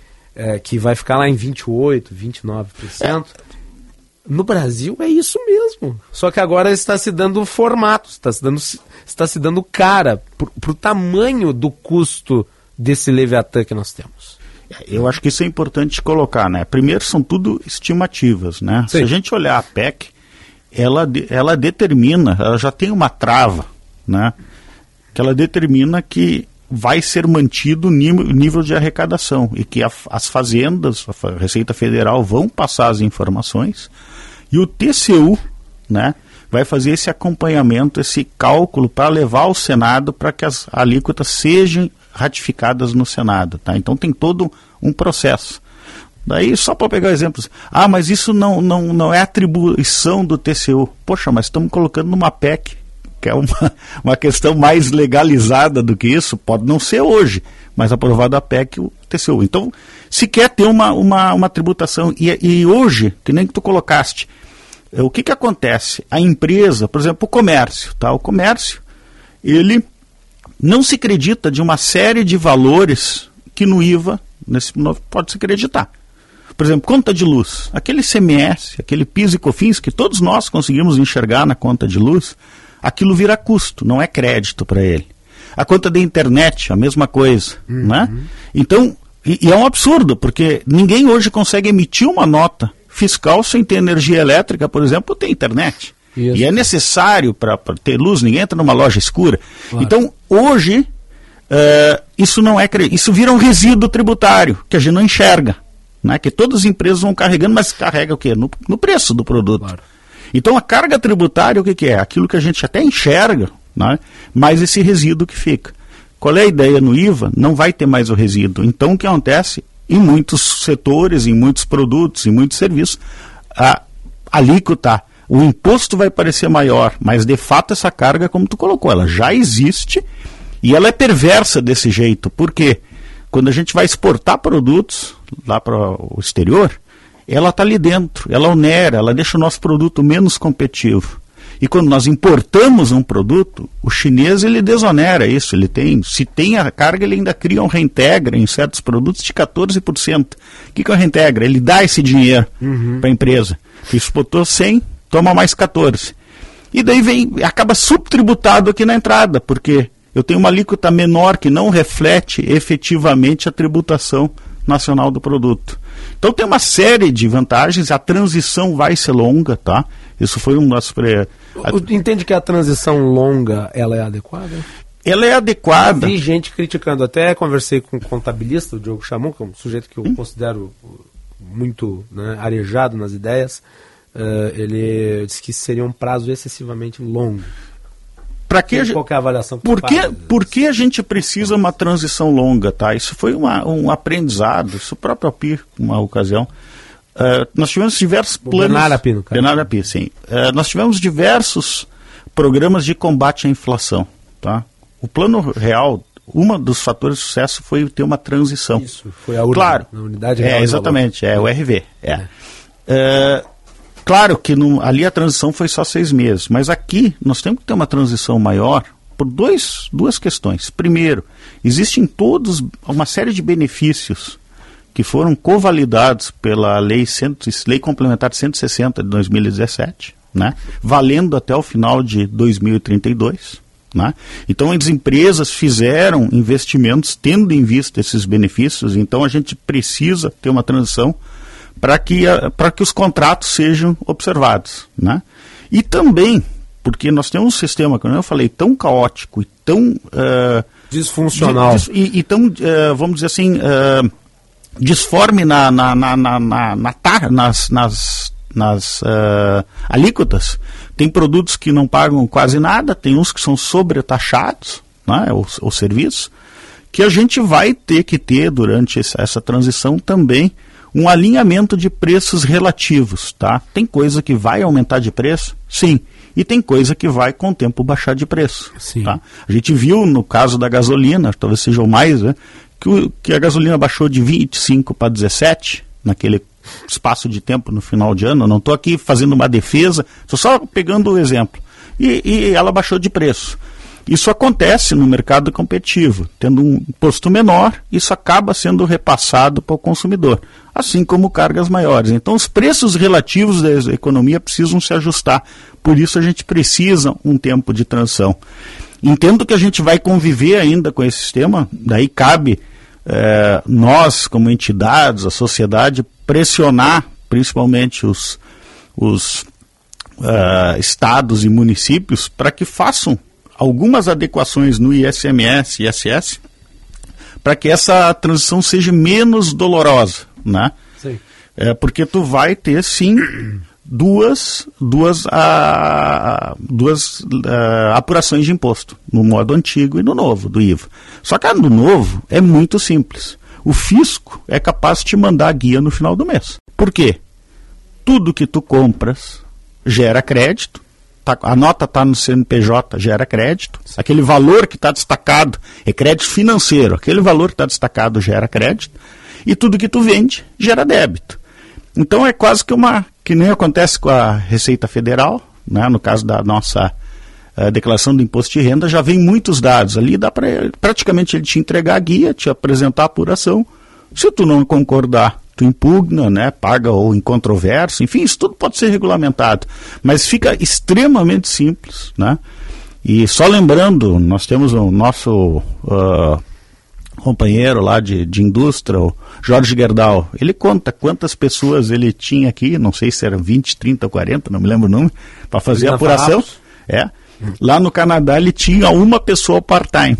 É, que vai ficar lá em vinte e oito por cento, vinte e nove por cento. É. No Brasil é isso mesmo. Só que agora está se dando formato, está se dando, está se dando cara para o tamanho do custo desse Leviatã que nós temos. Eu acho que isso é importante colocar, né? Primeiro, são tudo estimativas, né? Sim. Se a gente olhar a P E C, ela, ela determina, ela já tem uma trava, né? Que ela determina que vai ser mantido o nível de arrecadação e que a, as fazendas, a Receita Federal vão passar as informações e o T C U, né, vai fazer esse acompanhamento, esse cálculo para levar ao Senado para que as alíquotas sejam ratificadas no Senado, tá? Então tem todo um processo. Daí, só para pegar exemplos, ah, mas isso não, não, não é atribuição do T C U. Poxa, mas estamos colocando numa P E C quer uma, uma questão mais legalizada do que isso, pode não ser hoje, mas aprovado a P E C o T C U. Então, se quer ter uma, uma, uma tributação, e, e hoje, que nem que tu colocaste, o que que acontece? A empresa, por exemplo, o comércio, tá? O comércio, ele não se acredita de uma série de valores que no I V A nesse, pode se acreditar. Por exemplo, conta de luz, aquele I C M S, aquele PIS e COFINS que todos nós conseguimos enxergar na conta de luz, aquilo vira custo, não é crédito para ele. A conta da internet, a mesma coisa, uhum. né? Então, e, e é um absurdo, porque ninguém hoje consegue emitir uma nota fiscal sem ter energia elétrica, por exemplo, ou ter internet. Isso. E é necessário para ter luz, ninguém entra numa loja escura. Claro. Então, hoje, uh, isso não é isso vira um resíduo tributário, que a gente não enxerga. Né? Que todas as empresas vão carregando, mas carrega o quê? No, no preço do produto. Claro. Então, a carga tributária, o que, que é? Aquilo que a gente até enxerga, né? Mas esse resíduo que fica. Qual é a ideia no I V A? Não vai ter mais o resíduo. Então, o que acontece? Em muitos setores, em muitos produtos, em muitos serviços, a alíquota, o imposto vai parecer maior, mas de fato essa carga, como tu colocou, ela já existe e ela é perversa desse jeito. Por quê? Quando a gente vai exportar produtos lá para o exterior, ela está ali dentro, ela onera, ela deixa o nosso produto menos competitivo. E quando nós importamos um produto, o chinês ele desonera isso, ele tem, se tem a carga, ele ainda cria um reintegra em certos produtos de quatorze por cento. O que, que é o reintegra? Ele dá esse dinheiro uhum. para a empresa. Exportou cem, toma mais quatorze. E daí vem, acaba subtributado aqui na entrada, porque eu tenho uma alíquota menor que não reflete efetivamente a tributação nacional do produto. Então tem uma série de vantagens, a transição vai ser longa, tá? Isso foi um das... Pre... Entende que a transição longa, ela é adequada? Ela é adequada. Vi gente criticando, até conversei com um contabilista, o Diogo Chamon, que é um sujeito que eu hum? considero muito, né, arejado nas ideias, uh, ele disse que seria um prazo excessivamente longo. Pra que Qual que é a avaliação que por que, por que a gente precisa uma transição longa, tá? Isso foi uma, um aprendizado, isso o próprio Api, uma ocasião. Uh, nós tivemos diversos planos... Bernardo Api, no caso. Bernardo Api, sim. Uh, nós tivemos diversos programas de combate à inflação, tá? O plano real, um dos fatores de sucesso foi ter uma transição. Isso, foi a URV, claro, na unidade real. É, exatamente, é o R V. É. É. Uh, Claro que no, ali a transição foi só seis meses, mas aqui nós temos que ter uma transição maior por dois, duas questões. Primeiro, existem todos uma série de benefícios que foram convalidados pela lei, cento, lei complementar cento e sessenta de dois mil e dezessete, né, valendo até o final de dois mil e trinta e dois. Né? Então as empresas fizeram investimentos tendo em vista esses benefícios, então a gente precisa ter uma transição para que, para que os contratos sejam observados, né? E também, porque nós temos um sistema, como eu falei, tão caótico e tão... Uh, disfuncional. Dis, e, e tão, uh, vamos dizer assim, uh, disforme na, na, na, na, na, na tar, nas, nas, nas uh, alíquotas. Tem produtos que não pagam quase nada, tem uns que são sobretaxados, né, o, o serviço, que a gente vai ter que ter durante essa, essa transição também um alinhamento de preços relativos, tá? Tem coisa que vai aumentar de preço? Sim. E tem coisa que vai com o tempo baixar de preço. Sim. Tá? A gente viu no caso da gasolina, talvez seja o mais, né? Que, o, que a gasolina baixou de vinte e cinco para dezessete, naquele espaço de tempo no final de ano. Eu não estou aqui fazendo uma defesa, estou só pegando o exemplo. E, e ela baixou de preço. Isso acontece no mercado competitivo. Tendo um imposto menor, isso acaba sendo repassado para o consumidor, assim como cargas maiores. Então, os preços relativos da economia precisam se ajustar. Por isso, a gente precisa um tempo de transição. Entendo que a gente vai conviver ainda com esse sistema, daí cabe eh, nós, como entidades, a sociedade, pressionar principalmente os, os uh, estados e municípios para que façam algumas adequações no I S M S e I S S para que essa transição seja menos dolorosa, né? Sim. É, porque tu vai ter sim duas, duas, a, duas a, apurações de imposto, no modo antigo e no novo, do I V A. Só que no novo é muito simples. O fisco é capaz de te mandar a guia no final do mês. Por quê? Tudo que tu compras gera crédito tá, a nota está no C N P J, gera crédito. Sim. Aquele valor que está destacado é crédito financeiro. Aquele valor que está destacado gera crédito. E tudo que tu vende gera débito. Então é quase que uma, que nem acontece com a Receita Federal, né? No caso da nossa uh, declaração do imposto de renda, já vem muitos dados. Ali dá para praticamente ele te entregar a guia, te apresentar a apuração. Se tu não concordar, tu impugna, né, paga ou em controvérsia, enfim, isso tudo pode ser regulamentado, mas fica extremamente simples, né? E só lembrando, nós temos o nosso uh, companheiro lá de, de indústria, o Jorge Gerdau, ele conta quantas pessoas ele tinha aqui, não sei se eram vinte, trinta, quarenta, não me lembro o número, para fazer a apuração. É. Lá no Canadá ele tinha uma pessoa part-time.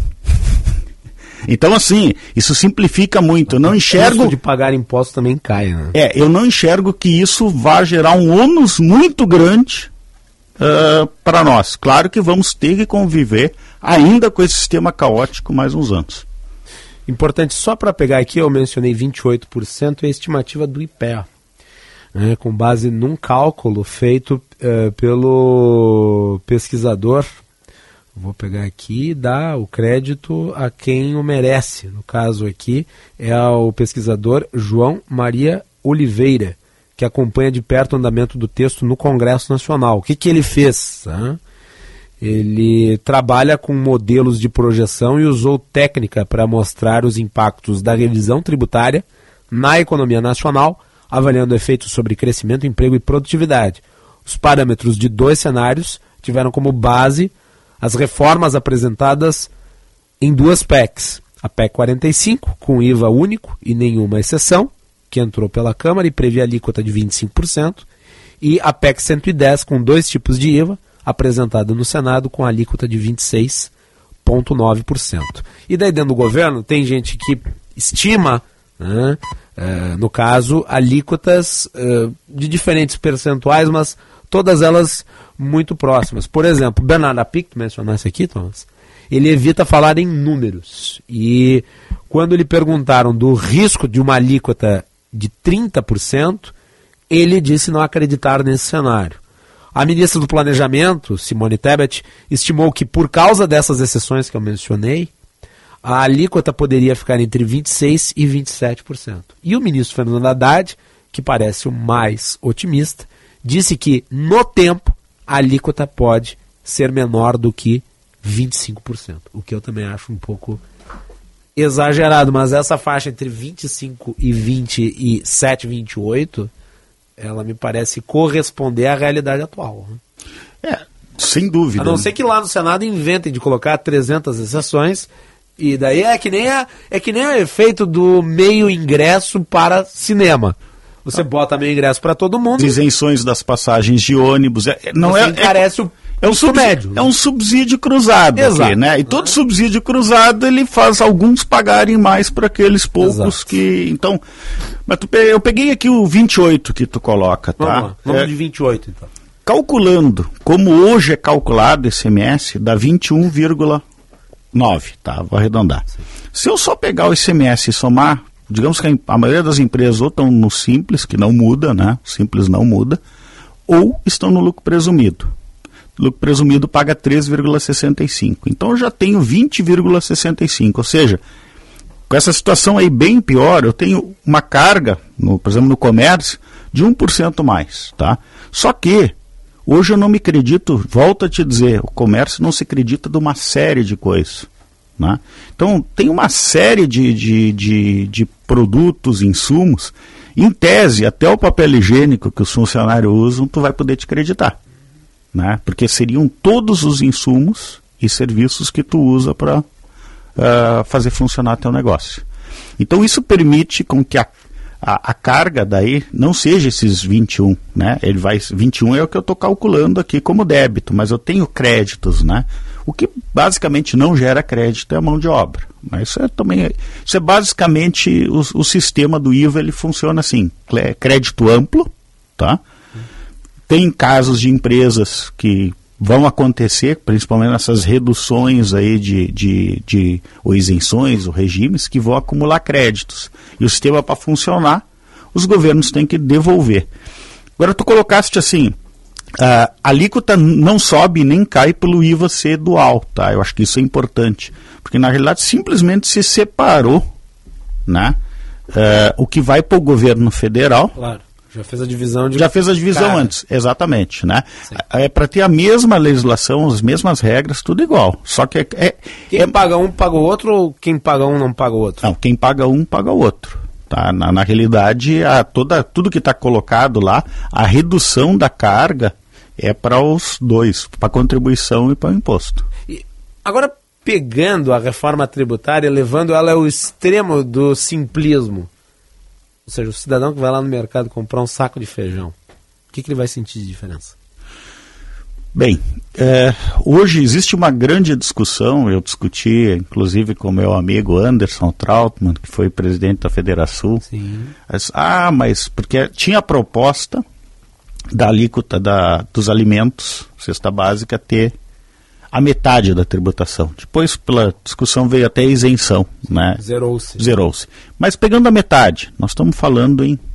Então, assim, isso simplifica muito. Eu não enxergo... O custo de pagar impostos também cai, né? É, eu não enxergo que isso vá gerar um ônus muito grande uh, para nós. Claro que vamos ter que conviver ainda com esse sistema caótico mais uns anos. Importante, só para pegar aqui, eu mencionei vinte e oito por cento, é a estimativa do I P E A, né, com base num cálculo feito uh, pelo pesquisador. Vou pegar aqui e dar o crédito a quem o merece. No caso aqui é o pesquisador João Maria Oliveira, que acompanha de perto o andamento do texto no Congresso Nacional. O que, que ele fez? Tá? Ele trabalha com modelos de projeção e usou técnica para mostrar os impactos da revisão tributária na economia nacional, avaliando efeitos sobre crescimento, emprego e produtividade. Os parâmetros de dois cenários tiveram como base as reformas apresentadas em duas P E Cs. A P E C quarenta e cinco, com I V A único e nenhuma exceção, que entrou pela Câmara e previa alíquota de vinte e cinco por cento, e a P E C cento e dez, com dois tipos de I V A, apresentada no Senado com alíquota de vinte e seis vírgula nove por cento. E daí dentro do governo tem gente que estima, né, uh, no caso, alíquotas uh, de diferentes percentuais, mas todas elas muito próximas. Por exemplo, Bernardo Apic, tu mencionasse aqui, Thomas, ele evita falar em números. E quando lhe perguntaram do risco de uma alíquota de trinta por cento, ele disse não acreditar nesse cenário. A ministra do Planejamento, Simone Tebet, estimou que por causa dessas exceções que eu mencionei, a alíquota poderia ficar entre vinte e seis por cento e vinte e sete por cento. E o ministro Fernando Haddad, que parece o mais otimista, disse que no tempo a alíquota pode ser menor do que vinte e cinco por cento, o que eu também acho um pouco exagerado, mas essa faixa entre vinte e cinco e vinte e sete, vinte e oito, ela me parece corresponder à realidade atual. É, sem dúvida. A não ser que lá no Senado inventem de colocar trezentas exceções, e daí é que nem, a, é que nem o efeito do meio ingresso para cinema. Você ah. bota meio ingresso para todo mundo. Isenções das passagens de ônibus. É, não Você é, encarece é, o é um subsídio, é um subsídio cruzado. Exato. Aqui, né? E todo subsídio cruzado ele faz alguns pagarem mais para aqueles poucos. Exato. Que. Então. Mas tu, eu peguei aqui o vinte e oito que tu coloca, tá? Vamos lá, vamos é, de vinte e oito então. Calculando como hoje é calculado esse I C M S, dá vinte e um vírgula nove, tá? Vou arredondar. Sim. Se eu só pegar o I C M S e somar, digamos que a maioria das empresas ou estão no Simples, que não muda, né? O Simples não muda, ou estão no lucro presumido. O lucro presumido paga três vírgula sessenta e cinco. Então eu já tenho vinte vírgula sessenta e cinco. Ou seja, com essa situação aí bem pior, eu tenho uma carga, no, por exemplo, no comércio, de um por cento mais, tá? Só que hoje eu não me acredito, volto a te dizer, o comércio não se acredita de uma série de coisas, né? Então tem uma série de, de, de, de produtos, insumos, em tese, até o papel higiênico que os funcionários usam, tu vai poder te acreditar, né? Porque seriam todos os insumos e serviços que tu usa para uh, fazer funcionar teu negócio. Então isso permite com que a A, a carga daí não seja esses vinte e um, né? Ele vai, vinte e um é o que eu estou calculando aqui como débito, mas eu tenho créditos, né? O que basicamente não gera crédito é a mão de obra. Mas isso é também, isso é basicamente o, o sistema do I V A, ele funciona assim, crédito amplo, tá? Tem casos de empresas que vão acontecer, principalmente nessas reduções aí de, de, de ou isenções ou regimes, que vão acumular créditos. E o sistema, para funcionar, os governos têm que devolver. Agora tu colocaste assim, a alíquota não sobe nem cai pelo I V A ser dual, tá? Eu acho que isso é importante, porque na realidade simplesmente se separou, né? Uh, o que vai para o governo federal. Claro, já fez a divisão de... Já fez a divisão cara. antes, exatamente, né? Sim. É para ter a mesma legislação, as mesmas regras, tudo igual. Só que é... é quem é... paga um paga o outro ou quem paga um não paga o outro? Não, quem paga um paga o outro. Tá? Na, na realidade, a, toda, tudo que está colocado lá, a redução da carga é para os dois, para a contribuição e para o imposto. E agora, pegando a reforma tributária, levando ela ao extremo do simplismo, ou seja, o cidadão que vai lá no mercado comprar um saco de feijão, o que, que ele vai sentir de diferença? Bem, é, hoje existe uma grande discussão, eu discuti inclusive com meu amigo Anderson Trautmann, que foi presidente da Federação. Sim. Mas, ah, mas porque tinha a proposta da alíquota da, dos alimentos, cesta básica, ter a metade da tributação. Depois, pela discussão, veio até a isenção, né? Zerou-se. Zerou-se. Mas pegando a metade, nós estamos falando em,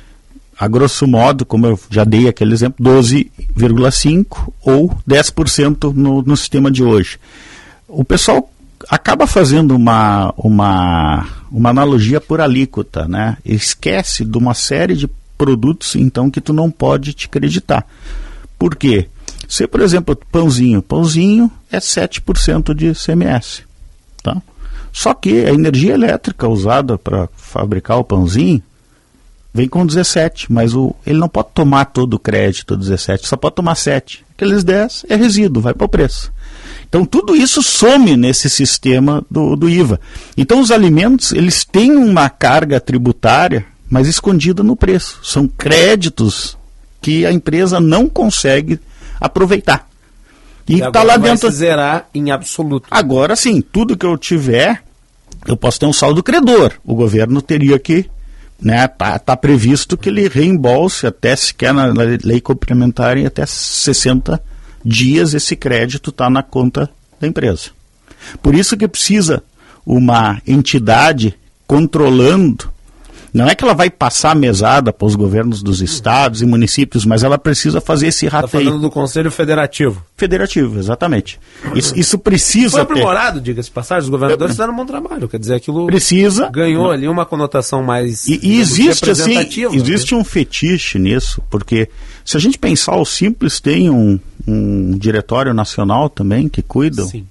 a grosso modo, como eu já dei aquele exemplo, doze vírgula cinco por cento ou dez por cento no, no sistema de hoje. O pessoal acaba fazendo uma, uma, uma analogia por alíquota, né? Esquece de uma série de produtos, então, que tu não pode te acreditar. Por quê? Se, por exemplo, pãozinho, pãozinho é sete por cento de I C M S, tá? Só que a energia elétrica usada para fabricar o pãozinho vem com dezessete, mas o, ele não pode tomar todo o crédito, dezessete, só pode tomar sete. Aqueles dez é resíduo, vai para o preço. Então tudo isso some nesse sistema do, do I V A. Então os alimentos, eles têm uma carga tributária, mas escondida no preço. São créditos que a empresa não consegue aproveitar. E está lá dentro. Vai se zerar em absoluto. Agora sim, tudo que eu tiver, eu posso ter um saldo credor. O governo teria que, né, tá, tá previsto que ele reembolse até, sequer na lei complementar, em até sessenta dias esse crédito está na conta da empresa. Por isso que precisa uma entidade controlando. Não é que ela vai passar a mesada para os governos dos estados e municípios, mas ela precisa fazer esse rateio. Está falando do Conselho Federativo. Federativo, exatamente. Isso, isso precisa Foi aprimorado, diga-se passagem, os governadores fizeram um bom trabalho, quer dizer, aquilo precisa, ganhou ali uma conotação mais e, e existe assim, existe um fetiche nisso, porque se a gente pensar, o Simples tem um, um diretório nacional também que cuida. Sim.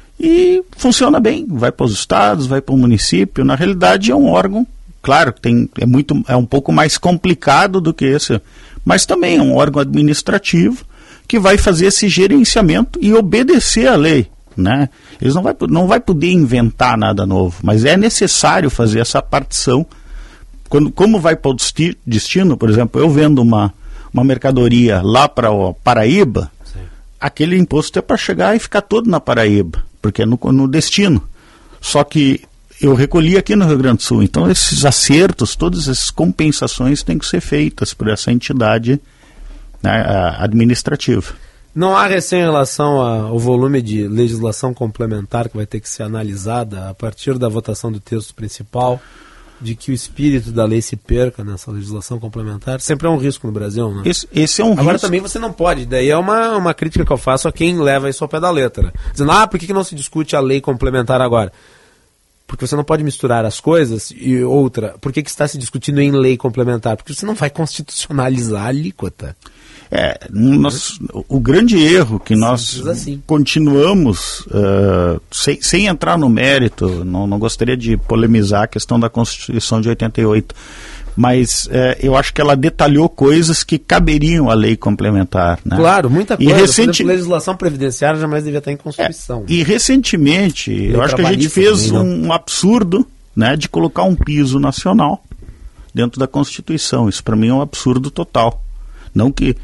E funciona bem, vai para os estados, vai para o município, na realidade é um órgão. Claro, tem, é, muito, é um pouco mais complicado do que esse, mas também é um órgão administrativo que vai fazer esse gerenciamento e obedecer à lei, né? Eles não vai, não vai poder inventar nada novo, mas é necessário fazer essa partição. Quando, como vai para o destino, por exemplo, eu vendo uma, uma mercadoria lá para o Paraíba, sim, aquele imposto é para chegar e ficar todo na Paraíba, porque é no, no destino. Só que eu recolhi aqui no Rio Grande do Sul. Então esses acertos, todas essas compensações têm que ser feitas por essa entidade, né, administrativa. Não há recém em relação ao volume de legislação complementar que vai ter que ser analisada a partir da votação do texto principal, de que o espírito da lei se perca nessa legislação complementar? Sempre é um risco no Brasil, né? Esse, esse é um Agora risco. Também você não pode, daí é uma, uma crítica que eu faço a quem leva isso ao pé da letra. Dizendo, ah, por que, que não se discute a lei complementar agora? Porque você não pode misturar as coisas. E outra, por que, que está se discutindo em lei complementar? Porque você não vai constitucionalizar a alíquota. É, nós, o grande erro que nós assim. continuamos, uh, sem, sem entrar no mérito, não, não gostaria de polemizar a questão da Constituição de oitenta e oito, mas uh, eu acho que ela detalhou coisas que caberiam à lei complementar. Né? Claro, muita coisa. E recenti... Por exemplo, legislação previdenciária jamais devia estar em Constituição. É, e recentemente, lei eu acho que a gente fez também, um, um absurdo, né, de colocar um piso nacional dentro da Constituição. Isso para mim é um absurdo total. Não que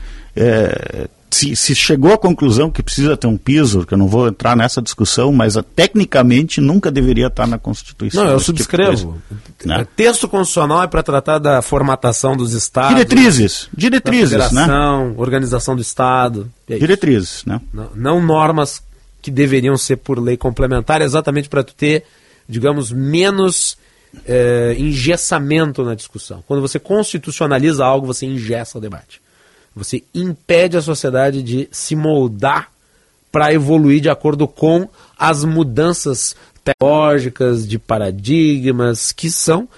é, se, se chegou à conclusão que precisa ter um piso, que eu não vou entrar nessa discussão, mas a, tecnicamente nunca deveria estar na Constituição. Não, eu subscrevo. Tipo né? Texto constitucional é para tratar da formatação dos estados. Diretrizes, diretrizes, né? Organização do Estado. É diretrizes, né? Não, não normas que deveriam ser por lei complementar, exatamente para tu ter, digamos, menos é, engessamento na discussão. Quando você constitucionaliza algo, você engessa o debate. Você impede a sociedade de se moldar para evoluir de acordo com as mudanças tecnológicas, de paradigmas, que são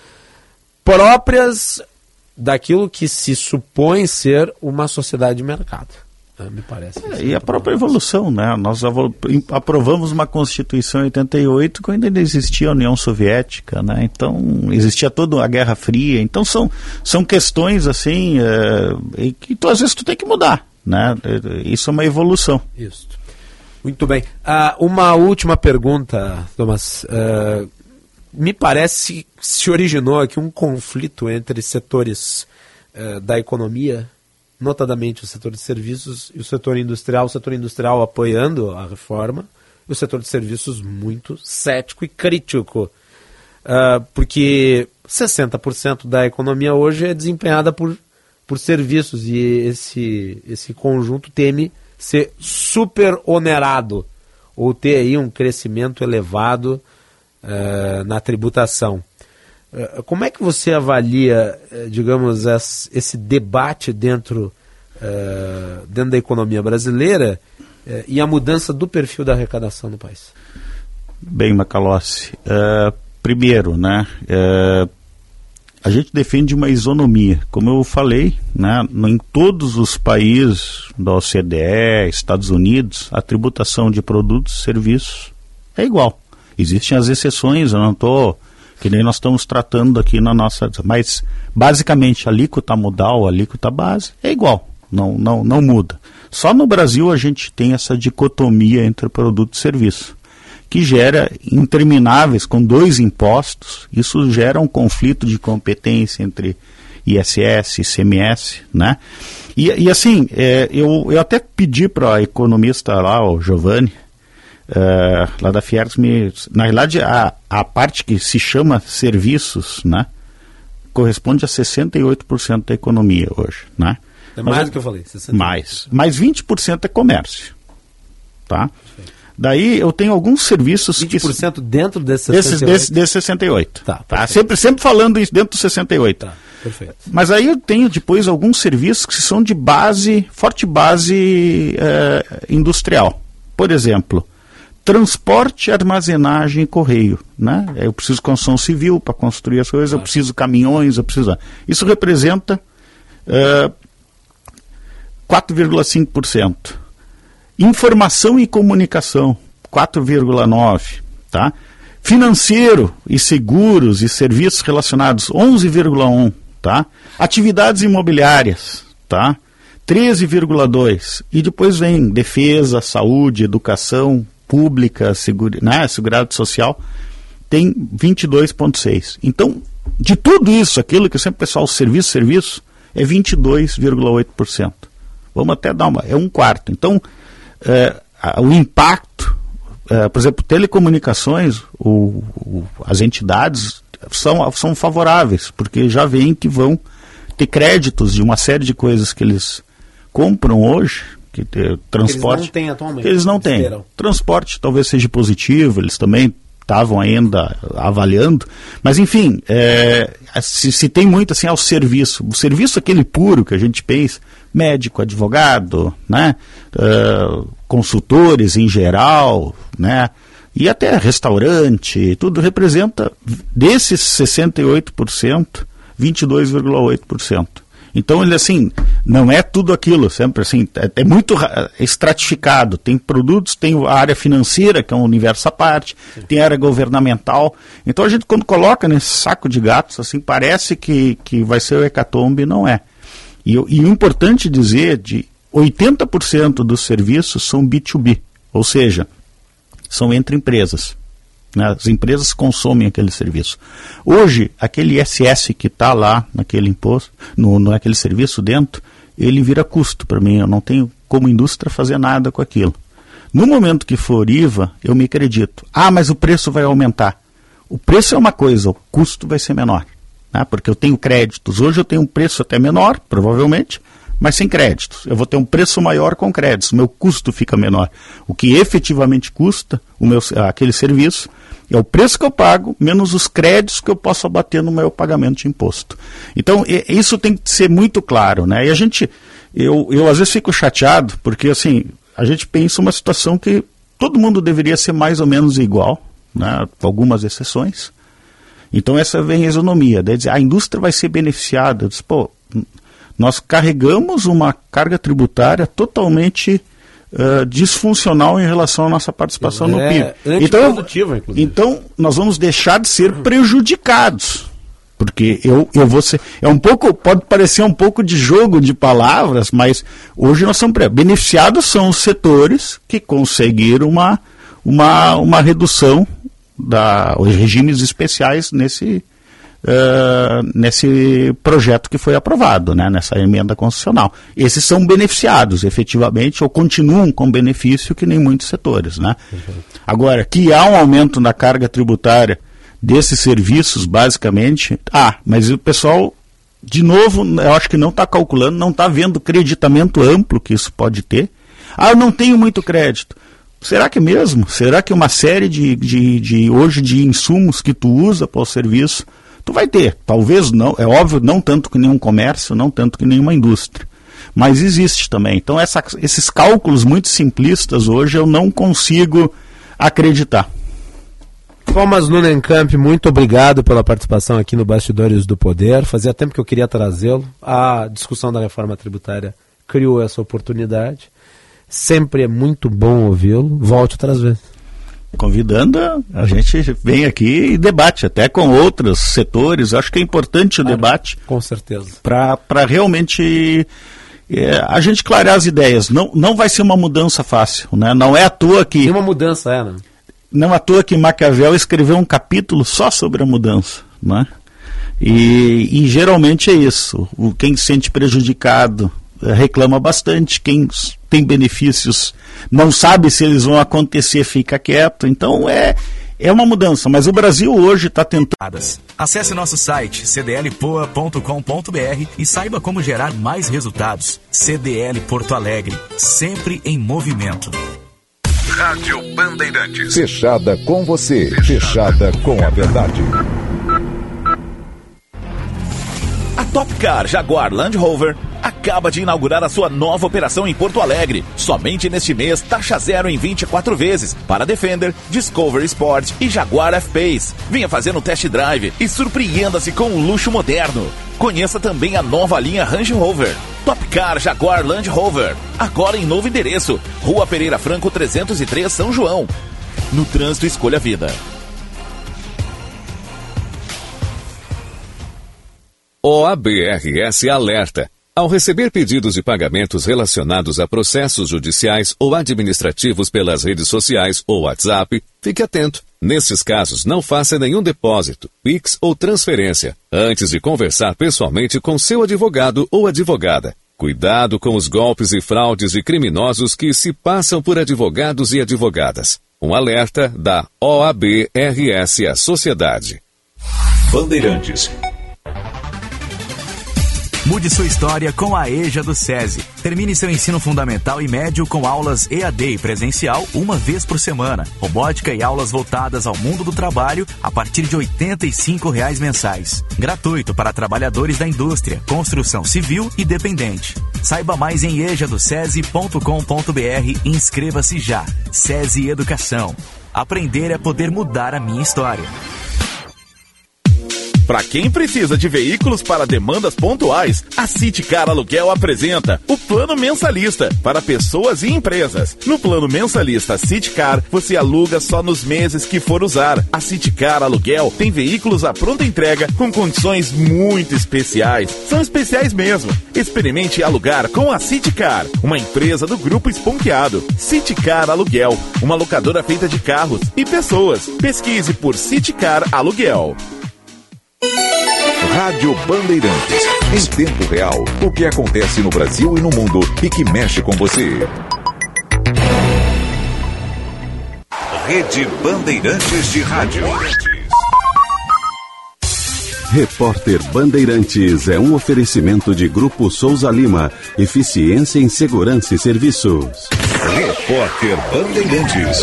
próprias daquilo que se supõe ser uma sociedade de mercado. Me parece. É, e a própria evolução, né? Nós aprovamos uma Constituição em oitenta e oito quando ainda existia a União Soviética, né? Então existia toda a Guerra Fria. Então são, são questões assim é, que tu, às vezes tu tem que mudar, né? Isso é uma evolução. Isso. Muito bem. Uh, uma última pergunta, Thomas. Uh, me parece que se originou aqui um conflito entre setores uh, da economia, notadamente o setor de serviços e o setor industrial, o setor industrial apoiando a reforma, e o setor de serviços muito cético e crítico, uh, porque sessenta por cento da economia hoje é desempenhada por, por serviços, e esse, esse conjunto teme ser super onerado, ou ter aí um crescimento elevado uh, na tributação. Como é que você avalia, digamos, esse debate dentro, uh, dentro da economia brasileira uh, e a mudança do perfil da arrecadação no país? Bem, Macalossi, uh, primeiro, né, uh, a gente defende uma isonomia. Como eu falei, né, em todos os países da O C D E, Estados Unidos, a tributação de produtos e serviços é igual. Existem as exceções, eu não estou... que nem nós estamos tratando aqui na nossa... Mas, basicamente, a alíquota modal, a alíquota base, é igual, não, não, não muda. Só no Brasil a gente tem essa dicotomia entre produto e serviço, que gera intermináveis, com dois impostos, isso gera um conflito de competência entre I S S e I C M S, né? E, e assim, é, eu, eu até pedi para a economista lá, o Giovanni, Uh, lá da Fiergs, me, na realidade a, a parte que se chama serviços, né, corresponde a sessenta e oito por cento da economia hoje, né? É mais do que eu falei, sessenta por cento. Mais, mais vinte por cento é comércio, tá? Perfeito. Daí eu tenho alguns serviços vinte por cento que... dentro desses sessenta e oito? Desse, desse sessenta e oito, tá, tá? Sempre, sempre falando isso dentro dos sessenta e oito. Tá, perfeito. Mas aí eu tenho depois alguns serviços que são de base, forte base uh, industrial. Por exemplo, transporte, armazenagem e correio, né? Eu preciso construção civil para construir as coisas, claro. Eu preciso caminhões, eu preciso... Isso representa uh, quatro vírgula cinco por cento. Informação e comunicação, quatro vírgula nove por cento, tá? Financeiro e seguros e serviços relacionados, onze vírgula um por cento, tá? Atividades imobiliárias, tá? treze vírgula dois por cento. E depois vem defesa, saúde, educação pública, segura, né, seguridade social, tem vinte e dois vírgula seis por cento. Então, de tudo isso, aquilo que sempre o pessoal, serviço, serviço, é vinte e dois vírgula oito por cento. Vamos até dar uma, é um quarto. Então, é, a, o impacto, é, por exemplo, telecomunicações, o, o, as entidades são, são favoráveis, porque já veem que vão ter créditos de uma série de coisas que eles compram hoje, que ter transporte, eles não têm atualmente. Eles não têm. Esperam. Transporte talvez seja positivo, eles também estavam ainda avaliando, mas enfim, é, se, se tem muito assim ao serviço, o serviço aquele puro que a gente pensa, médico, advogado, né, uh, consultores em geral, né, e até restaurante, tudo representa, desses sessenta e oito por cento, vinte e dois vírgula oito por cento. Então ele assim, não é tudo aquilo, sempre assim, é, é muito estratificado, tem produtos, tem a área financeira, que é um universo à parte, sim, tem a área governamental, então a gente quando coloca nesse saco de gatos, assim, parece que, que vai ser o hecatombe, não é. E, e o importante dizer, de oitenta por cento dos serviços são B dois B, ou seja, são entre empresas. As empresas consomem aquele serviço. Hoje, aquele I S S que está lá naquele imposto, no, naquele serviço dentro, ele vira custo para mim. Eu não tenho como indústria fazer nada com aquilo. No momento que for I V A, eu me acredito. Ah, mas o preço vai aumentar. O preço é uma coisa, o custo vai ser menor. Né? Porque eu tenho créditos. Hoje eu tenho um preço até menor, provavelmente, mas sem créditos. Eu vou ter um preço maior com créditos, meu custo fica menor. O que efetivamente custa o meu, aquele serviço é o preço que eu pago, menos os créditos que eu posso abater no meu pagamento de imposto. Então, isso tem que ser muito claro, né? E a gente, eu, eu às vezes fico chateado, porque assim, a gente pensa uma situação que todo mundo deveria ser mais ou menos igual, né? Com algumas exceções. Então, essa vem a isonomia. Daí dizer, a indústria vai ser beneficiada. Eu disse, pô, nós carregamos uma carga tributária totalmente uh, disfuncional em relação à nossa participação é, no P I B. Então, então, nós vamos deixar de ser prejudicados. Porque eu, eu vou ser. É um pouco, pode parecer um pouco de jogo de palavras, mas hoje nós somos beneficiados são os setores que conseguiram uma, uma, uma redução da, os regimes especiais nesse, uh, nesse projeto que foi aprovado, né, nessa emenda constitucional. Esses são beneficiados, efetivamente, ou continuam com benefício que nem muitos setores, né? Uhum. Agora, que há um aumento na carga tributária desses serviços, basicamente, ah, mas o pessoal, de novo, eu acho que não está calculando, não está vendo o creditamento amplo que isso pode ter. Ah, eu não tenho muito crédito. Será que mesmo? Será que uma série de, de, de hoje de insumos que tu usa para o serviço, tu vai ter? Talvez não, é óbvio, não tanto que nenhum comércio, não tanto que nenhuma indústria. Mas existe também. Então, essa, esses cálculos muito simplistas hoje eu não consigo acreditar. Thomas Nunencamp, muito obrigado pela participação aqui no Bastidores do Poder. Fazia tempo que eu queria trazê-lo. A discussão da reforma tributária criou essa oportunidade. Sempre é muito bom ouvi-lo. Volte outras vezes. Convidando, a gente vem aqui e debate, até com outros setores. Acho que é importante o claro, debate. Com certeza. Para realmente é, a gente clarear as ideias. Não, não vai ser uma mudança fácil, né? Não é à toa que... Tem uma mudança, é, né? Não à toa que Maquiavel escreveu um capítulo só sobre a mudança, né? E, e geralmente é isso. O, quem se sente prejudicado reclama bastante, quem tem benefícios não sabe se eles vão acontecer, fica quieto. Então é, é uma mudança, mas o Brasil hoje está tentando. Acesse nosso site c d l poa ponto com ponto b r e saiba como gerar mais resultados. C D L Porto Alegre, sempre em movimento. Rádio Bandeirantes. Fechada com você, fechada com a verdade. A Top Car Jaguar Land Rover acaba de inaugurar a sua nova operação em Porto Alegre. Somente neste mês, taxa zero em vinte e quatro vezes para Defender, Discovery Sport e Jaguar F-Pace. Venha fazer um test drive e surpreenda-se com um luxo moderno. Conheça também a nova linha Range Rover. Top Car Jaguar Land Rover. Agora em novo endereço. Rua Pereira Franco trezentos e três, São João. No trânsito, escolha a vida. O A B R S alerta. Ao receber pedidos de pagamentos relacionados a processos judiciais ou administrativos pelas redes sociais ou WhatsApp, fique atento. Nesses casos, não faça nenhum depósito, Pix ou transferência, antes de conversar pessoalmente com seu advogado ou advogada. Cuidado com os golpes e fraudes de criminosos que se passam por advogados e advogadas. Um alerta da O A B R S à sociedade. Bandeirantes. Mude sua história com a EJA do SESI. Termine seu ensino fundamental e médio com aulas E A D e presencial uma vez por semana. Robótica e aulas voltadas ao mundo do trabalho a partir de oitenta e cinco reais mensais. Gratuito para trabalhadores da indústria, construção civil e dependente. Saiba mais em eja do sesi ponto com ponto b r e inscreva-se já. SESI Educação. Aprender é poder mudar a minha história. Para quem precisa de veículos para demandas pontuais, a Citicar Aluguel apresenta o Plano Mensalista para pessoas e empresas. No Plano Mensalista Citicar, você aluga só nos meses que for usar. A Citicar Aluguel tem veículos à pronta entrega com condições muito especiais. São especiais mesmo. Experimente alugar com a Citicar, uma empresa do Grupo Esponqueado. Citicar Aluguel, uma locadora feita de carros e pessoas. Pesquise por Citicar Aluguel. Rádio Bandeirantes. Em tempo real, o que acontece no Brasil e no mundo e que mexe com você. Rede Bandeirantes de Rádio. Repórter Bandeirantes é um oferecimento de Grupo Souza Lima. Eficiência em Segurança e Serviços. Repórter Bandeirantes.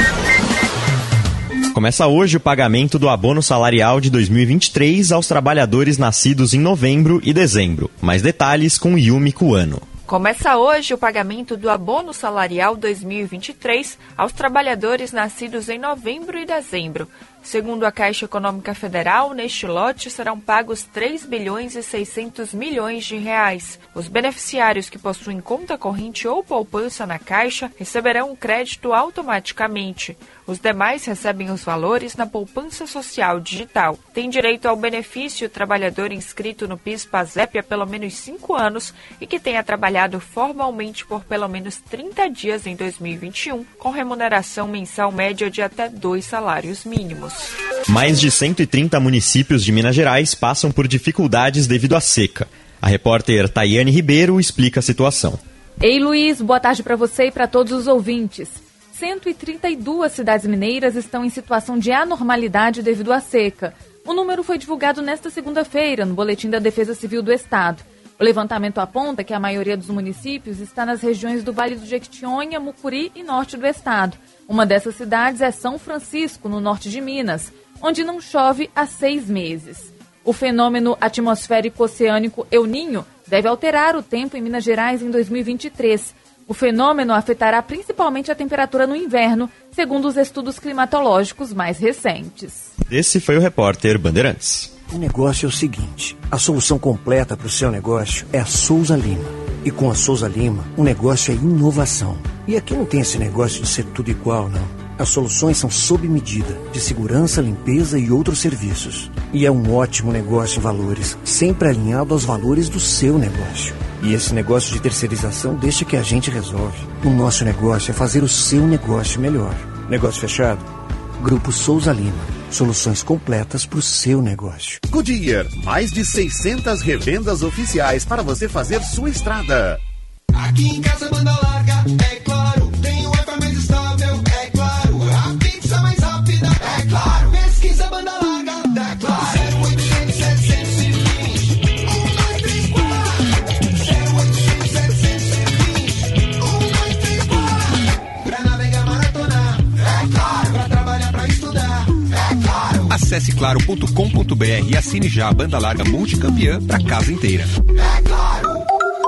Começa hoje o pagamento do abono salarial de dois mil e vinte e três aos trabalhadores nascidos em novembro e dezembro. Mais detalhes com Yumi Kuano. Começa hoje o pagamento do abono salarial dois mil e vinte e três aos trabalhadores nascidos em novembro e dezembro. Segundo a Caixa Econômica Federal, neste lote serão pagos três bilhões e seiscentos milhões de reais. Os beneficiários que possuem conta corrente ou poupança na Caixa receberão o crédito automaticamente. Os demais recebem os valores na poupança social digital. Tem direito ao benefício o trabalhador inscrito no PIS/PASEP há pelo menos cinco anos e que tenha trabalhado formalmente por pelo menos trinta dias em dois mil e vinte e um, com remuneração mensal média de até dois salários mínimos. Mais de cento e trinta municípios de Minas Gerais passam por dificuldades devido à seca. A repórter Tayane Ribeiro explica a situação. Ei, Luiz, boa tarde para você e para todos os ouvintes. cento e trinta e duas cidades mineiras estão em situação de anormalidade devido à seca. O número foi divulgado nesta segunda-feira no Boletim da Defesa Civil do Estado. O levantamento aponta que a maioria dos municípios está nas regiões do Vale do Jequitinhonha, Mucuri e norte do estado. Uma dessas cidades é São Francisco, no norte de Minas, onde não chove há seis meses. O fenômeno atmosférico oceânico El Niño deve alterar o tempo em Minas Gerais em dois mil e vinte e três. O fenômeno afetará principalmente a temperatura no inverno, segundo os estudos climatológicos mais recentes. Esse foi o repórter Bandeirantes. O negócio é o seguinte, a solução completa para o seu negócio é a Souza Lima. E com a Souza Lima, o negócio é inovação. E aqui não tem esse negócio de ser tudo igual, não. As soluções são sob medida, de segurança, limpeza e outros serviços. E é um ótimo negócio em valores, sempre alinhado aos valores do seu negócio. E esse negócio de terceirização deixa que a gente resolve. O nosso negócio é fazer o seu negócio melhor. Negócio fechado? Grupo Souza Lima. Soluções completas para o seu negócio. Goodyear, mais de seiscentas revendas oficiais para você fazer sua estrada. Aqui em casa banda larga, é claro. Tem o Wi-Fi mais estável, é claro. A pizza mais rápida, é claro. Pesquisa banda larga, é claro. zero oitocentos, setecentos e vinte, um, dois, três, quatro. zero oitocentos, setecentos e vinte, um, dois, três, quatro. Pra navegar, maratonar, é claro. Pra trabalhar, pra estudar, é claro. Acesse claro ponto com ponto b r e assine já a banda larga multicampeã pra casa inteira. É claro.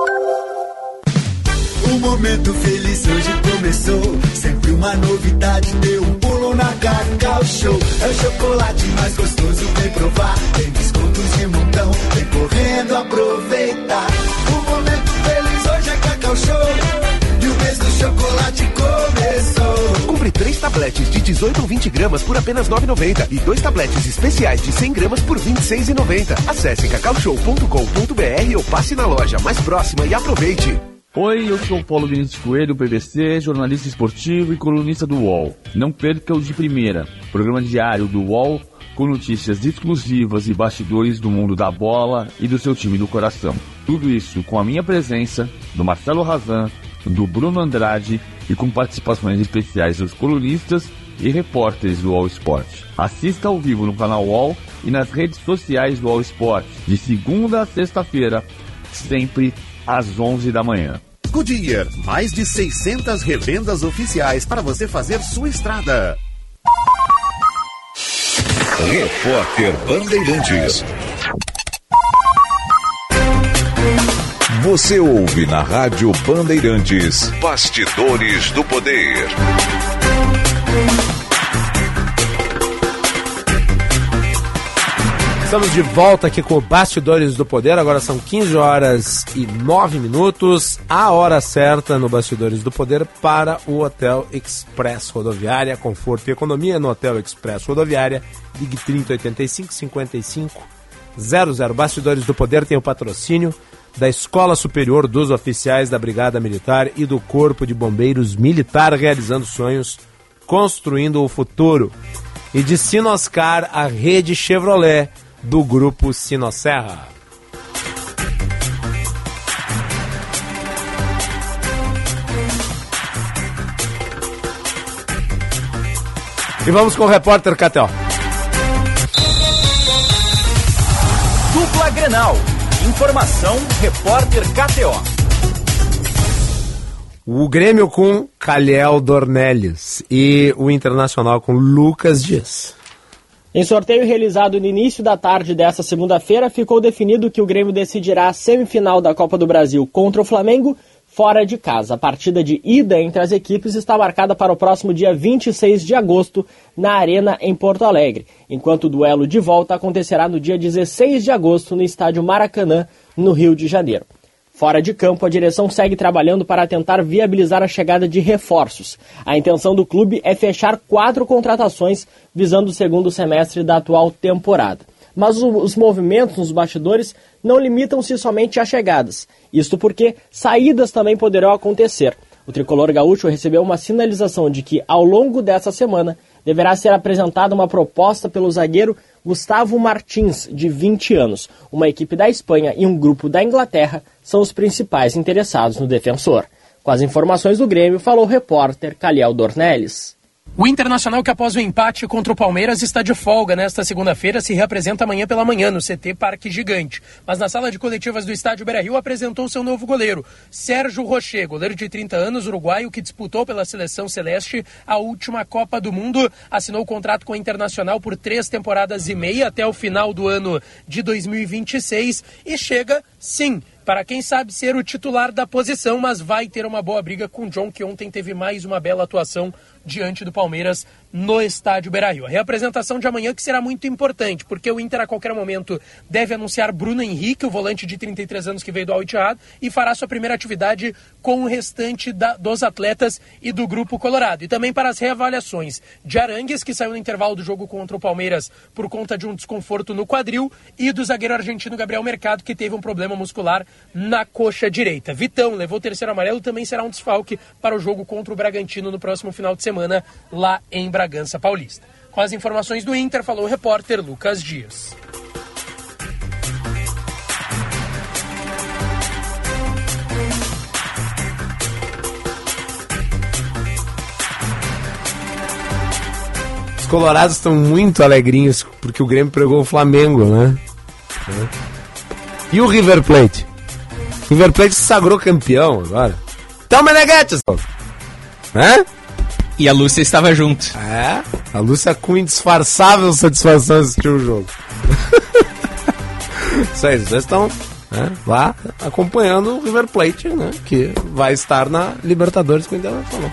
O momento feliz hoje começou. Sempre uma novidade, deu um pulo na Cacau Show. É o chocolate mais gostoso, vem provar. Tem descontos de montão, vem correndo aproveitar. O momento feliz hoje é Cacau Show. E o mês do chocolate começou. Compre três tabletes de dezoito ou vinte gramas por apenas nove reais e noventa centavos e dois tabletes especiais de cem gramas por vinte e seis reais e noventa centavos. Acesse cacau show ponto com ponto b r ou passe na loja mais próxima e aproveite. Oi, eu sou o Paulo Vinícius Coelho, P V C, jornalista esportivo e colunista do U O L. Não perca o De Primeira, programa diário do U O L com notícias exclusivas e bastidores do mundo da bola e do seu time do coração. Tudo isso com a minha presença, do Marcelo Razan, do Bruno Andrade e com participações especiais dos colunistas e repórteres do U O L Sport. Assista ao vivo no canal U O L e nas redes sociais do U O L Sport, de segunda a sexta-feira, sempre às onze da manhã. Goodyear, mais de seiscentas revendas oficiais para você fazer sua estrada. Repórter Bandeirantes. Você ouve na Rádio Bandeirantes Bastidores do Poder. Estamos de volta aqui com o Bastidores do Poder. Agora são quinze horas e nove minutos. A hora certa no Bastidores do Poder para o Hotel Express Rodoviária. Conforto e economia no Hotel Express Rodoviária. Ligue trinta, oitenta e cinco, cinquenta e cinco zero zero. Bastidores do Poder tem o patrocínio da Escola Superior dos Oficiais da Brigada Militar e do Corpo de Bombeiros Militar, realizando sonhos, construindo o futuro. E de Sinoscar, a rede Chevrolet do Grupo Sinosserra. E vamos com o repórter Catel. Dupla Grenal. Informação, repórter K T O. O Grêmio com Calhel Dornelles e o Internacional com Lucas Dias. Em sorteio realizado no início da tarde desta segunda-feira, ficou definido que o Grêmio decidirá a semifinal da Copa do Brasil contra o Flamengo fora de casa. A partida de ida entre as equipes está marcada para o próximo dia vinte e seis de agosto na Arena em Porto Alegre, enquanto o duelo de volta acontecerá no dia dezesseis de agosto no estádio Maracanã, no Rio de Janeiro. Fora de campo, a direção segue trabalhando para tentar viabilizar a chegada de reforços. A intenção do clube é fechar quatro contratações visando o segundo semestre da atual temporada. Mas os movimentos nos bastidores não limitam-se somente a chegadas. Isto porque saídas também poderão acontecer. O tricolor gaúcho recebeu uma sinalização de que, ao longo dessa semana, deverá ser apresentada uma proposta pelo zagueiro Gustavo Martins, de vinte anos. Uma equipe da Espanha e um grupo da Inglaterra são os principais interessados no defensor. Com as informações do Grêmio, falou o repórter Calhel Dornelles. O Internacional, que após o empate contra o Palmeiras está de folga nesta segunda-feira, se reapresenta amanhã pela manhã no C T Parque Gigante. Mas na sala de coletivas do estádio Beira-Rio apresentou seu novo goleiro, Sérgio Rocher, goleiro de trinta anos, uruguaio, que disputou pela Seleção Celeste a última Copa do Mundo. Assinou o contrato com o Internacional por três temporadas e meia até o final do ano de dois mil e vinte e seis e chega, sim, para quem sabe ser o titular da posição, mas vai ter uma boa briga com o John, que ontem teve mais uma bela atuação diante do Palmeiras no estádio Beira-Rio. A reapresentação de amanhã que será muito importante, porque o Inter a qualquer momento deve anunciar Bruno Henrique, o volante de trinta e três anos que veio do Al Ittihad, e fará sua primeira atividade com o restante da, dos atletas e do grupo colorado. E também para as reavaliações de Arangues, que saiu no intervalo do jogo contra o Palmeiras por conta de um desconforto no quadril, e do zagueiro argentino Gabriel Mercado, que teve um problema muscular na coxa direita. Vitão levou o terceiro amarelo, também será um desfalque para o jogo contra o Bragantino no próximo final de semana lá em Bragança Paulista. Com as informações do Inter, falou o repórter Lucas Dias. Os colorados estão muito alegrinhos porque o Grêmio pregou o Flamengo, né? E o River Plate? O River Plate se sagrou campeão agora. Então, Meneghete, né? E a Lúcia estava junto. É, a Lúcia com indisfarçável satisfação assistiu o jogo. Isso aí, vocês estão, né, lá acompanhando o River Plate, né, que vai estar na Libertadores com o Internacional.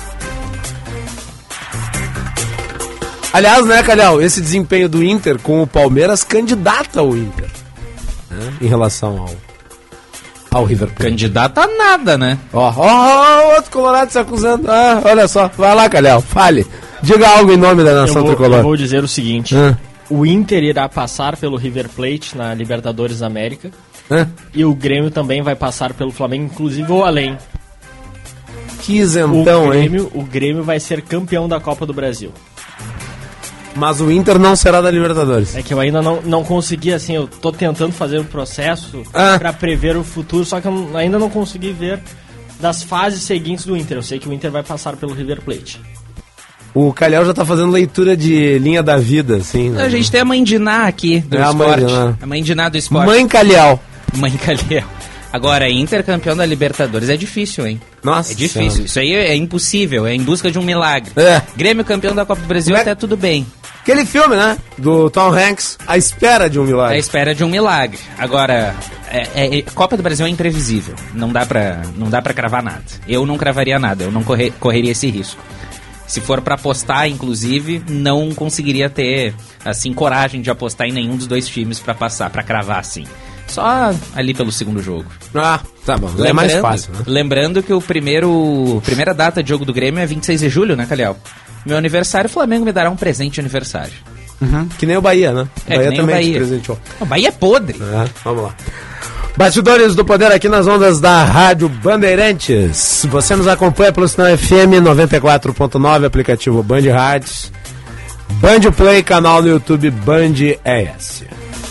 Aliás, né, Calhau, esse desempenho do Inter com o Palmeiras candidata ao Inter, né, em relação ao ao River Plate. Candidata a nada, né? Ó, ó, outro colorado se acusando. Ah, olha só, vai lá, Calhau, fale. Diga algo em nome da nação eu vou, tricolor. Eu vou dizer o seguinte: ah. o Inter irá passar pelo River Plate na Libertadores da América, ah. e o Grêmio também vai passar pelo Flamengo, inclusive ou além. Que isentão, o Grêmio, hein? O Grêmio vai ser campeão da Copa do Brasil. Mas o Inter não será da Libertadores. É que eu ainda não, não consegui, assim, eu tô tentando fazer um processo ah. pra prever o futuro, só que eu ainda não consegui ver das fases seguintes do Inter. Eu sei que o Inter vai passar pelo River Plate. O Calhau já tá fazendo leitura de linha da vida, assim. Né? A gente tem a mãe Diná aqui do é esporte. A mãe, a mãe Diná do esporte. Mãe Calhau. Mãe Calhau. Agora, Inter campeão da Libertadores é difícil, hein? Nossa. É difícil. Senhora. Isso aí é impossível, é em busca de um milagre. É. Grêmio campeão da Copa do Brasil, é... até tudo bem. Aquele filme, né? Do Tom Hanks, A Espera de um Milagre. A Espera de um Milagre. Agora, é, é, Copa do Brasil é imprevisível. Não dá pra, não dá pra cravar nada. Eu não cravaria nada, eu não correr, correria esse risco. Se for pra apostar, inclusive, não conseguiria ter, assim, coragem de apostar em nenhum dos dois times pra passar, pra cravar, assim. Só ali pelo segundo jogo. Ah, tá bom. Lembrando, é mais fácil, né? Lembrando que o primeiro primeira data de jogo do Grêmio é vinte e seis de julho, né, Calhau? Meu aniversário, o Flamengo me dará um presente de aniversário. Uhum. Que nem o Bahia, né? É, Bahia que nem também o Bahia. te presenteou. O Bahia é podre. É, vamos lá. Bastidores do Poder aqui nas ondas da Rádio Bandeirantes. Você nos acompanha pelo sinal F M noventa e quatro ponto nove, aplicativo Band Rádios, Band Play, canal no YouTube Band E S.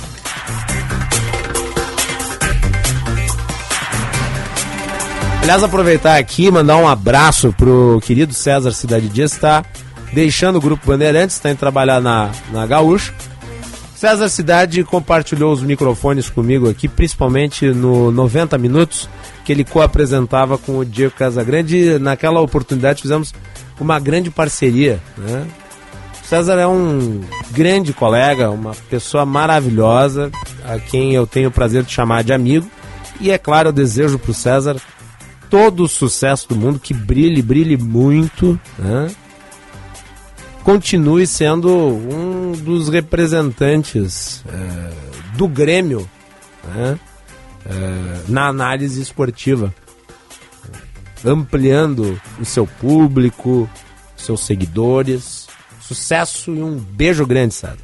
Aliás, aproveitar aqui e mandar um abraço pro querido César Cidade Dias, que está deixando o Grupo Bandeirantes, está indo trabalhar na, na Gaúcha. César Cidade compartilhou os microfones comigo aqui, principalmente no noventa minutos, que ele co-apresentava com o Diego Casagrande. Naquela oportunidade fizemos uma grande parceria, né? O César é um grande colega, uma pessoa maravilhosa, a quem eu tenho o prazer de chamar de amigo. E é claro, eu desejo para o César todo o sucesso do mundo, que brilhe, brilhe muito, né? Continue sendo um dos representantes é, do Grêmio, né? é, na análise esportiva, ampliando o seu público, seus seguidores. Sucesso e um beijo grande, César.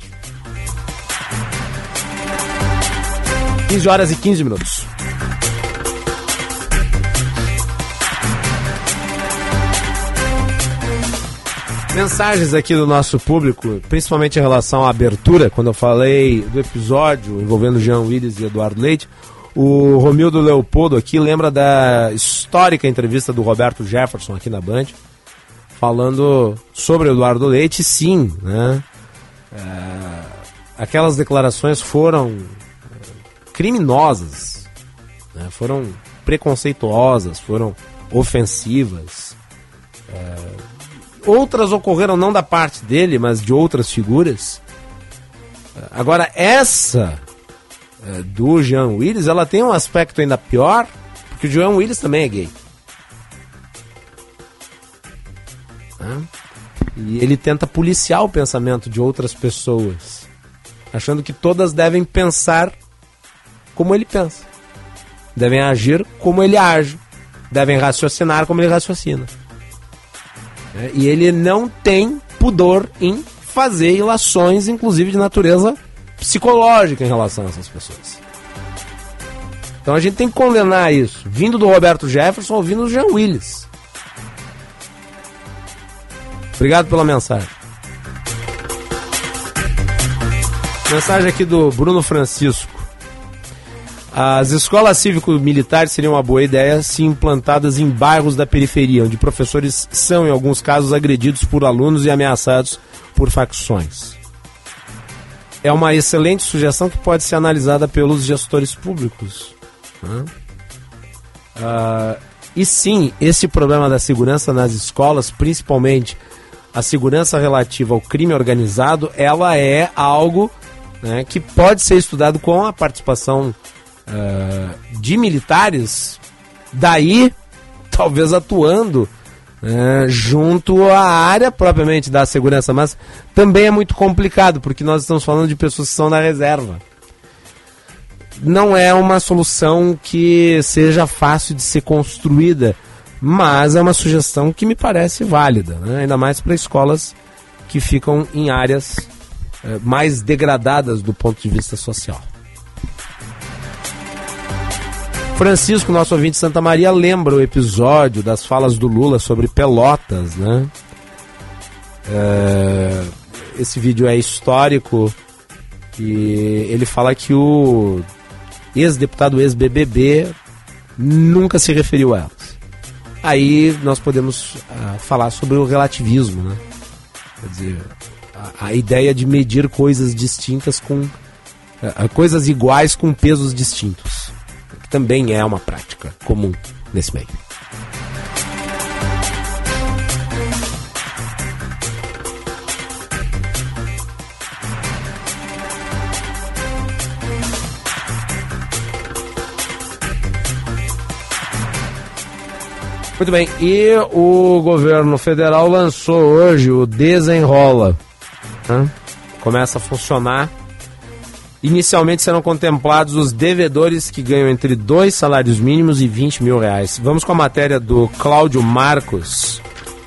quinze horas e quinze minutos. Mensagens aqui do nosso público, principalmente em relação à abertura, quando eu falei do episódio envolvendo Jean Willis e Eduardo Leite. O Romildo Leopoldo aqui lembra da histórica entrevista do Roberto Jefferson aqui na Band, falando sobre o Eduardo Leite. Sim, né? É, aquelas declarações foram criminosas, né? Foram preconceituosas, foram ofensivas. É, outras ocorreram não da parte dele, mas de outras figuras. Agora, essa é, do Jean Willis, ela tem um aspecto ainda pior, porque o Jean Willis também é gay. Né? E ele tenta policiar o pensamento de outras pessoas, achando que todas devem pensar como ele pensa, devem agir como ele age, devem raciocinar como ele raciocina. E ele não tem pudor em fazer ilações, inclusive de natureza psicológica, em relação a essas pessoas. Então a gente tem que condenar isso, vindo do Roberto Jefferson ou vindo do Jean Willis. Obrigado pela mensagem. Mensagem aqui do Bruno Francisco. As escolas cívico-militares seriam uma boa ideia se implantadas em bairros da periferia, onde professores são, em alguns casos, agredidos por alunos e ameaçados por facções. É uma excelente sugestão que pode ser analisada pelos gestores públicos. Né? Uh, e sim, esse problema da segurança nas escolas, principalmente a segurança relativa ao crime organizado, ela é algo, né, que pode ser estudado com a participação Uh, de militares, daí talvez atuando uh, junto à área propriamente da segurança, mas também é muito complicado, porque nós estamos falando de pessoas que são da reserva. Não é uma solução que seja fácil de ser construída, mas é uma sugestão que me parece válida, né? Ainda mais para escolas que ficam em áreas uh, mais degradadas do ponto de vista social. Francisco, nosso ouvinte de Santa Maria, lembra o episódio das falas do Lula sobre Pelotas, né? É, esse vídeo é histórico e ele fala que o ex-deputado, ex-B B B, nunca se referiu a elas. Aí nós podemos uh, falar sobre o relativismo, né? Quer dizer, a, a ideia de medir coisas distintas com... Uh, coisas iguais com pesos distintos. Também é uma prática comum nesse meio. Muito bem, e o governo federal lançou hoje o Desenrola, né? Começa a funcionar. Inicialmente serão contemplados os devedores que ganham entre dois salários mínimos e vinte mil reais. Vamos com a matéria do Cláudio Marcos.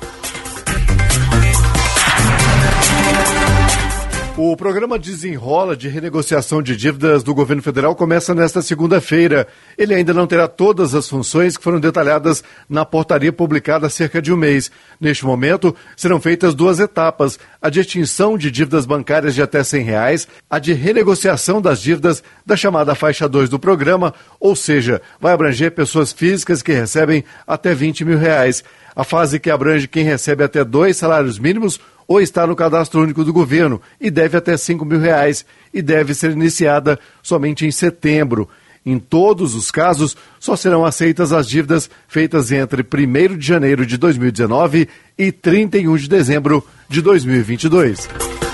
O programa Desenrola de renegociação de dívidas do governo federal começa nesta segunda-feira. Ele ainda não terá todas as funções que foram detalhadas na portaria publicada há cerca de um mês. Neste momento, serão feitas duas etapas: a de extinção de dívidas bancárias de até cem reais, a de renegociação das dívidas da chamada faixa dois do programa, ou seja, vai abranger pessoas físicas que recebem até vinte mil reais. A fase que abrange quem recebe até dois salários mínimos ou está no cadastro único do governo e deve até cinco mil reais e deve ser iniciada somente em setembro. Em todos os casos, só serão aceitas as dívidas feitas entre primeiro de janeiro de dois mil e dezenove e trinta e um de dezembro de dois mil e vinte e dois.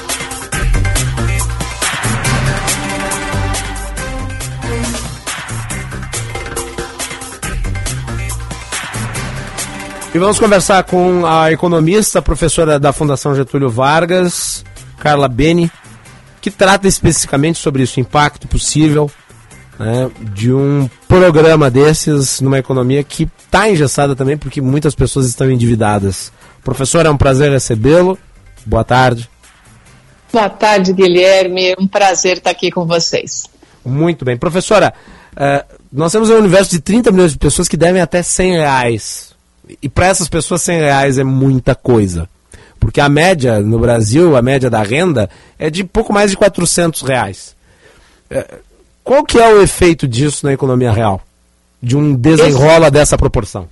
E vamos conversar com a economista, professora da Fundação Getúlio Vargas, Carla Beni, que trata especificamente sobre isso, o impacto possível, né, de um programa desses numa economia que está engessada também porque muitas pessoas estão endividadas. Professora, é um prazer recebê-lo. Boa tarde. Boa tarde, Guilherme. É um prazer estar aqui com vocês. Muito bem. Professora, uh, nós temos um universo de trinta milhões de pessoas que devem até cem reais. E para essas pessoas cem reais é muita coisa. Porque a média no Brasil, a média da renda, é de pouco mais de quatrocentos reais. Uh, Qual que é o efeito disso na economia real? De um desenrola esse, dessa proporção?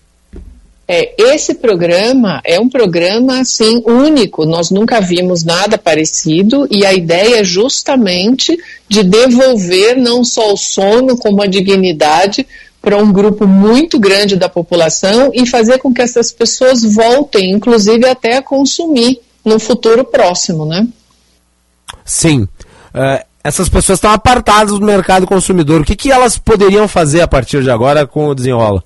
É, esse programa é um programa, assim, único. Nós nunca vimos nada parecido e a ideia é justamente de devolver não só o sono, como a dignidade para um grupo muito grande da população e fazer com que essas pessoas voltem, inclusive até a consumir no futuro próximo, né? Sim. Uh, Essas pessoas estão apartadas do mercado consumidor. O que, que elas poderiam fazer a partir de agora com o Desenrola?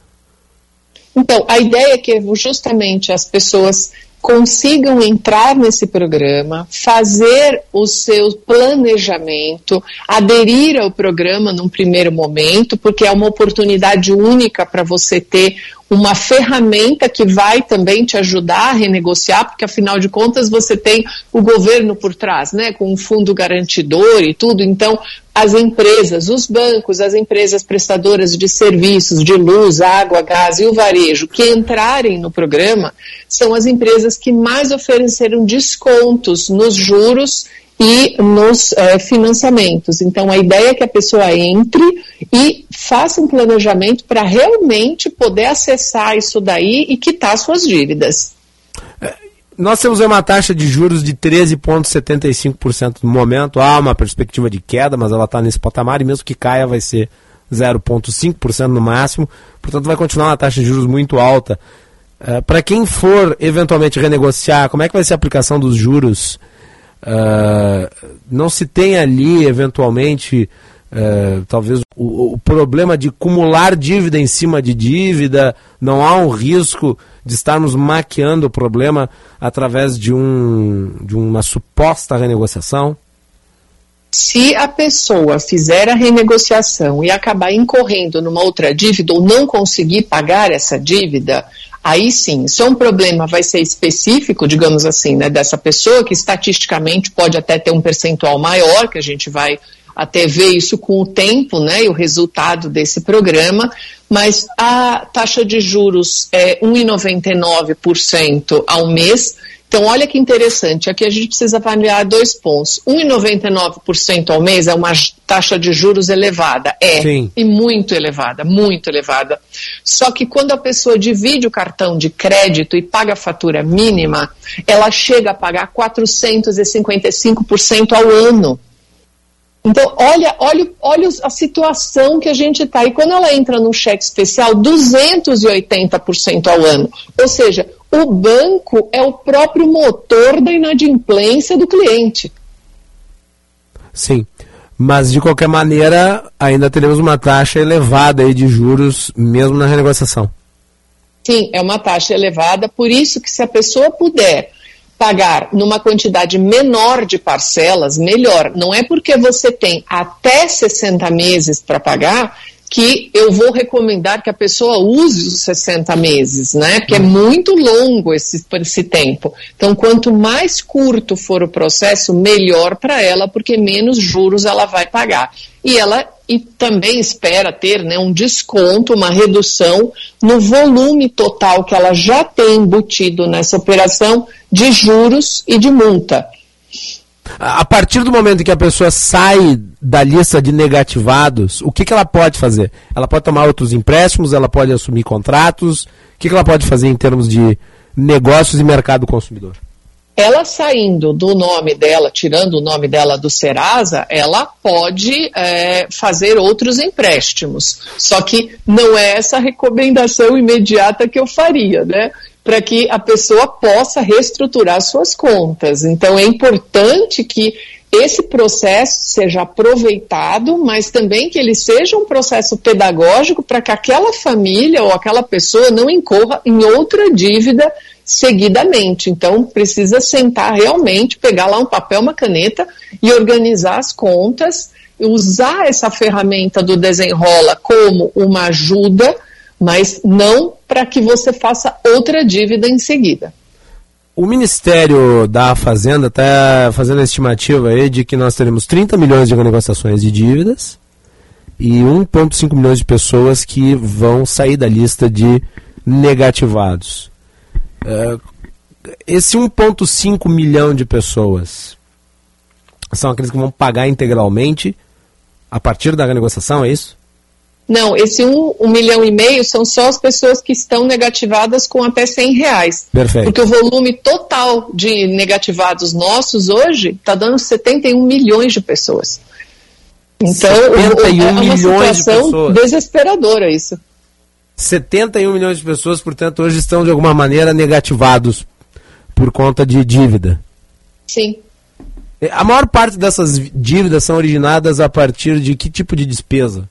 Então, a ideia é que justamente as pessoas consigam entrar nesse programa, fazer o seu planejamento, aderir ao programa num primeiro momento, porque é uma oportunidade única para você ter uma ferramenta que vai também te ajudar a renegociar, porque afinal de contas você tem o governo por trás, né, com um fundo garantidor e tudo. Então as empresas, os bancos, as empresas prestadoras de serviços, de luz, água, gás e o varejo que entrarem no programa são as empresas que mais ofereceram descontos nos juros e nos uh, financiamentos. Então a ideia é que a pessoa entre e faça um planejamento para realmente poder acessar isso daí e quitar suas dívidas. Nós temos uma taxa de juros de treze vírgula setenta e cinco por cento no momento. Há uma perspectiva de queda, mas ela está nesse patamar e mesmo que caia vai ser zero vírgula cinco por cento no máximo. Portanto vai continuar uma taxa de juros muito alta. Uh, para quem for eventualmente renegociar, como é que vai ser a aplicação dos juros? Uh, não se tem ali, eventualmente, uh, talvez o, o problema de acumular dívida em cima de dívida, não há um risco de estarmos maquiando o problema através de, um, de uma suposta renegociação? Se a pessoa fizer a renegociação e acabar incorrendo numa outra dívida ou não conseguir pagar essa dívida, aí sim, se é um problema vai ser específico, digamos assim, né, dessa pessoa, que estatisticamente pode até ter um percentual maior, que a gente vai até ver isso com o tempo, né, e o resultado desse programa, mas a taxa de juros é um vírgula noventa e nove por cento ao mês. Então, olha que interessante, aqui a gente precisa avaliar dois pontos. um vírgula noventa e nove por cento ao mês é uma taxa de juros elevada, é, Sim. e muito elevada, muito elevada. Só que quando a pessoa divide o cartão de crédito e paga a fatura mínima, ela chega a pagar quatrocentos e cinquenta e cinco por cento ao ano. Então, olha, olha, olha a situação que a gente está. E quando ela entra no cheque especial, duzentos e oitenta por cento ao ano. Ou seja, o banco é o próprio motor da inadimplência do cliente. Sim, mas de qualquer maneira, ainda teremos uma taxa elevada aí de juros, mesmo na renegociação. Sim, é uma taxa elevada, por isso que se a pessoa puder pagar numa quantidade menor de parcelas, melhor. Não é porque você tem até sessenta meses para pagar que eu vou recomendar que a pessoa use os sessenta meses, né? Porque é muito longo esse, esse tempo. Então, quanto mais curto for o processo, melhor para ela, porque menos juros ela vai pagar. E ela e também espera ter, né, um desconto, uma redução no volume total que ela já tem embutido nessa operação de juros e de multa. A partir do momento em que a pessoa sai da lista de negativados, o que, que ela pode fazer? Ela pode tomar outros empréstimos, ela pode assumir contratos, o que, que ela pode fazer em termos de negócios e mercado consumidor? ela saindo do nome dela, tirando o nome dela do Serasa, ela pode é, fazer outros empréstimos. Só que não é essa recomendação imediata que eu faria, né? Para que a pessoa possa reestruturar suas contas. Então é importante que esse processo seja aproveitado, mas também que ele seja um processo pedagógico para que aquela família ou aquela pessoa não incorra em outra dívida seguidamente. Então precisa sentar realmente, pegar lá um papel, uma caneta e organizar as contas, usar essa ferramenta do Desenrola como uma ajuda, mas não para que você faça outra dívida em seguida. O Ministério da Fazenda está fazendo a estimativa aí de que nós teremos trinta milhões de renegociações de dívidas e um vírgula cinco milhões de pessoas que vão sair da lista de negativados. Uh, esse um vírgula cinco milhão de pessoas são aqueles que vão pagar integralmente a partir da renegociação, é isso? Não, esse um, um milhão e meio são só as pessoas que estão negativadas com até cem reais. Perfeito. Porque o volume total de negativados nossos hoje está dando setenta e um milhões de pessoas. Então, setenta e um é uma milhões situação de pessoas. Desesperadora isso. setenta e um milhões de pessoas, portanto, hoje estão de alguma maneira negativados por conta de dívida. Sim. A maior parte dessas dívidas são originadas a partir de que tipo de despesa?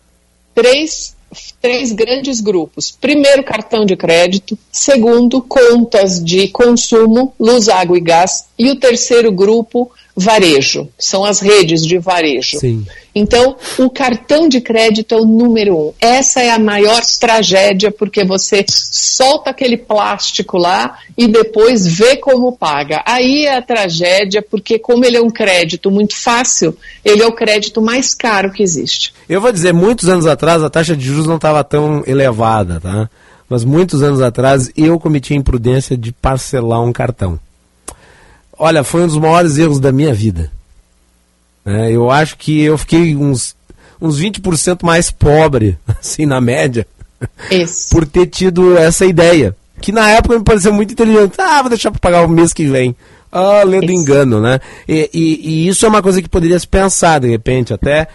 Três, três grandes grupos. Primeiro, cartão de crédito. Segundo, contas de consumo, luz, água e gás. E o terceiro grupo, varejo. São as redes de varejo. Sim. Então, o cartão de crédito é o número um. Essa é a maior tragédia, porque você solta aquele plástico lá e depois vê como paga. Aí é a tragédia, porque como ele é um crédito muito fácil, ele é o crédito mais caro que existe. Eu vou dizer, muitos anos atrás a taxa de juros não estava tão elevada, tá? Mas muitos anos atrás eu cometi a imprudência de parcelar um cartão. Olha, foi um dos maiores erros da minha vida. É, eu acho que eu fiquei uns, uns vinte por cento mais pobre, assim, na média, Isso. por ter tido essa ideia. Que na época me pareceu muito inteligente. Ah, vou deixar para pagar o mês que vem. Ah, lendo engano, né? E, e, e isso é uma coisa que poderia se pensar, de repente, até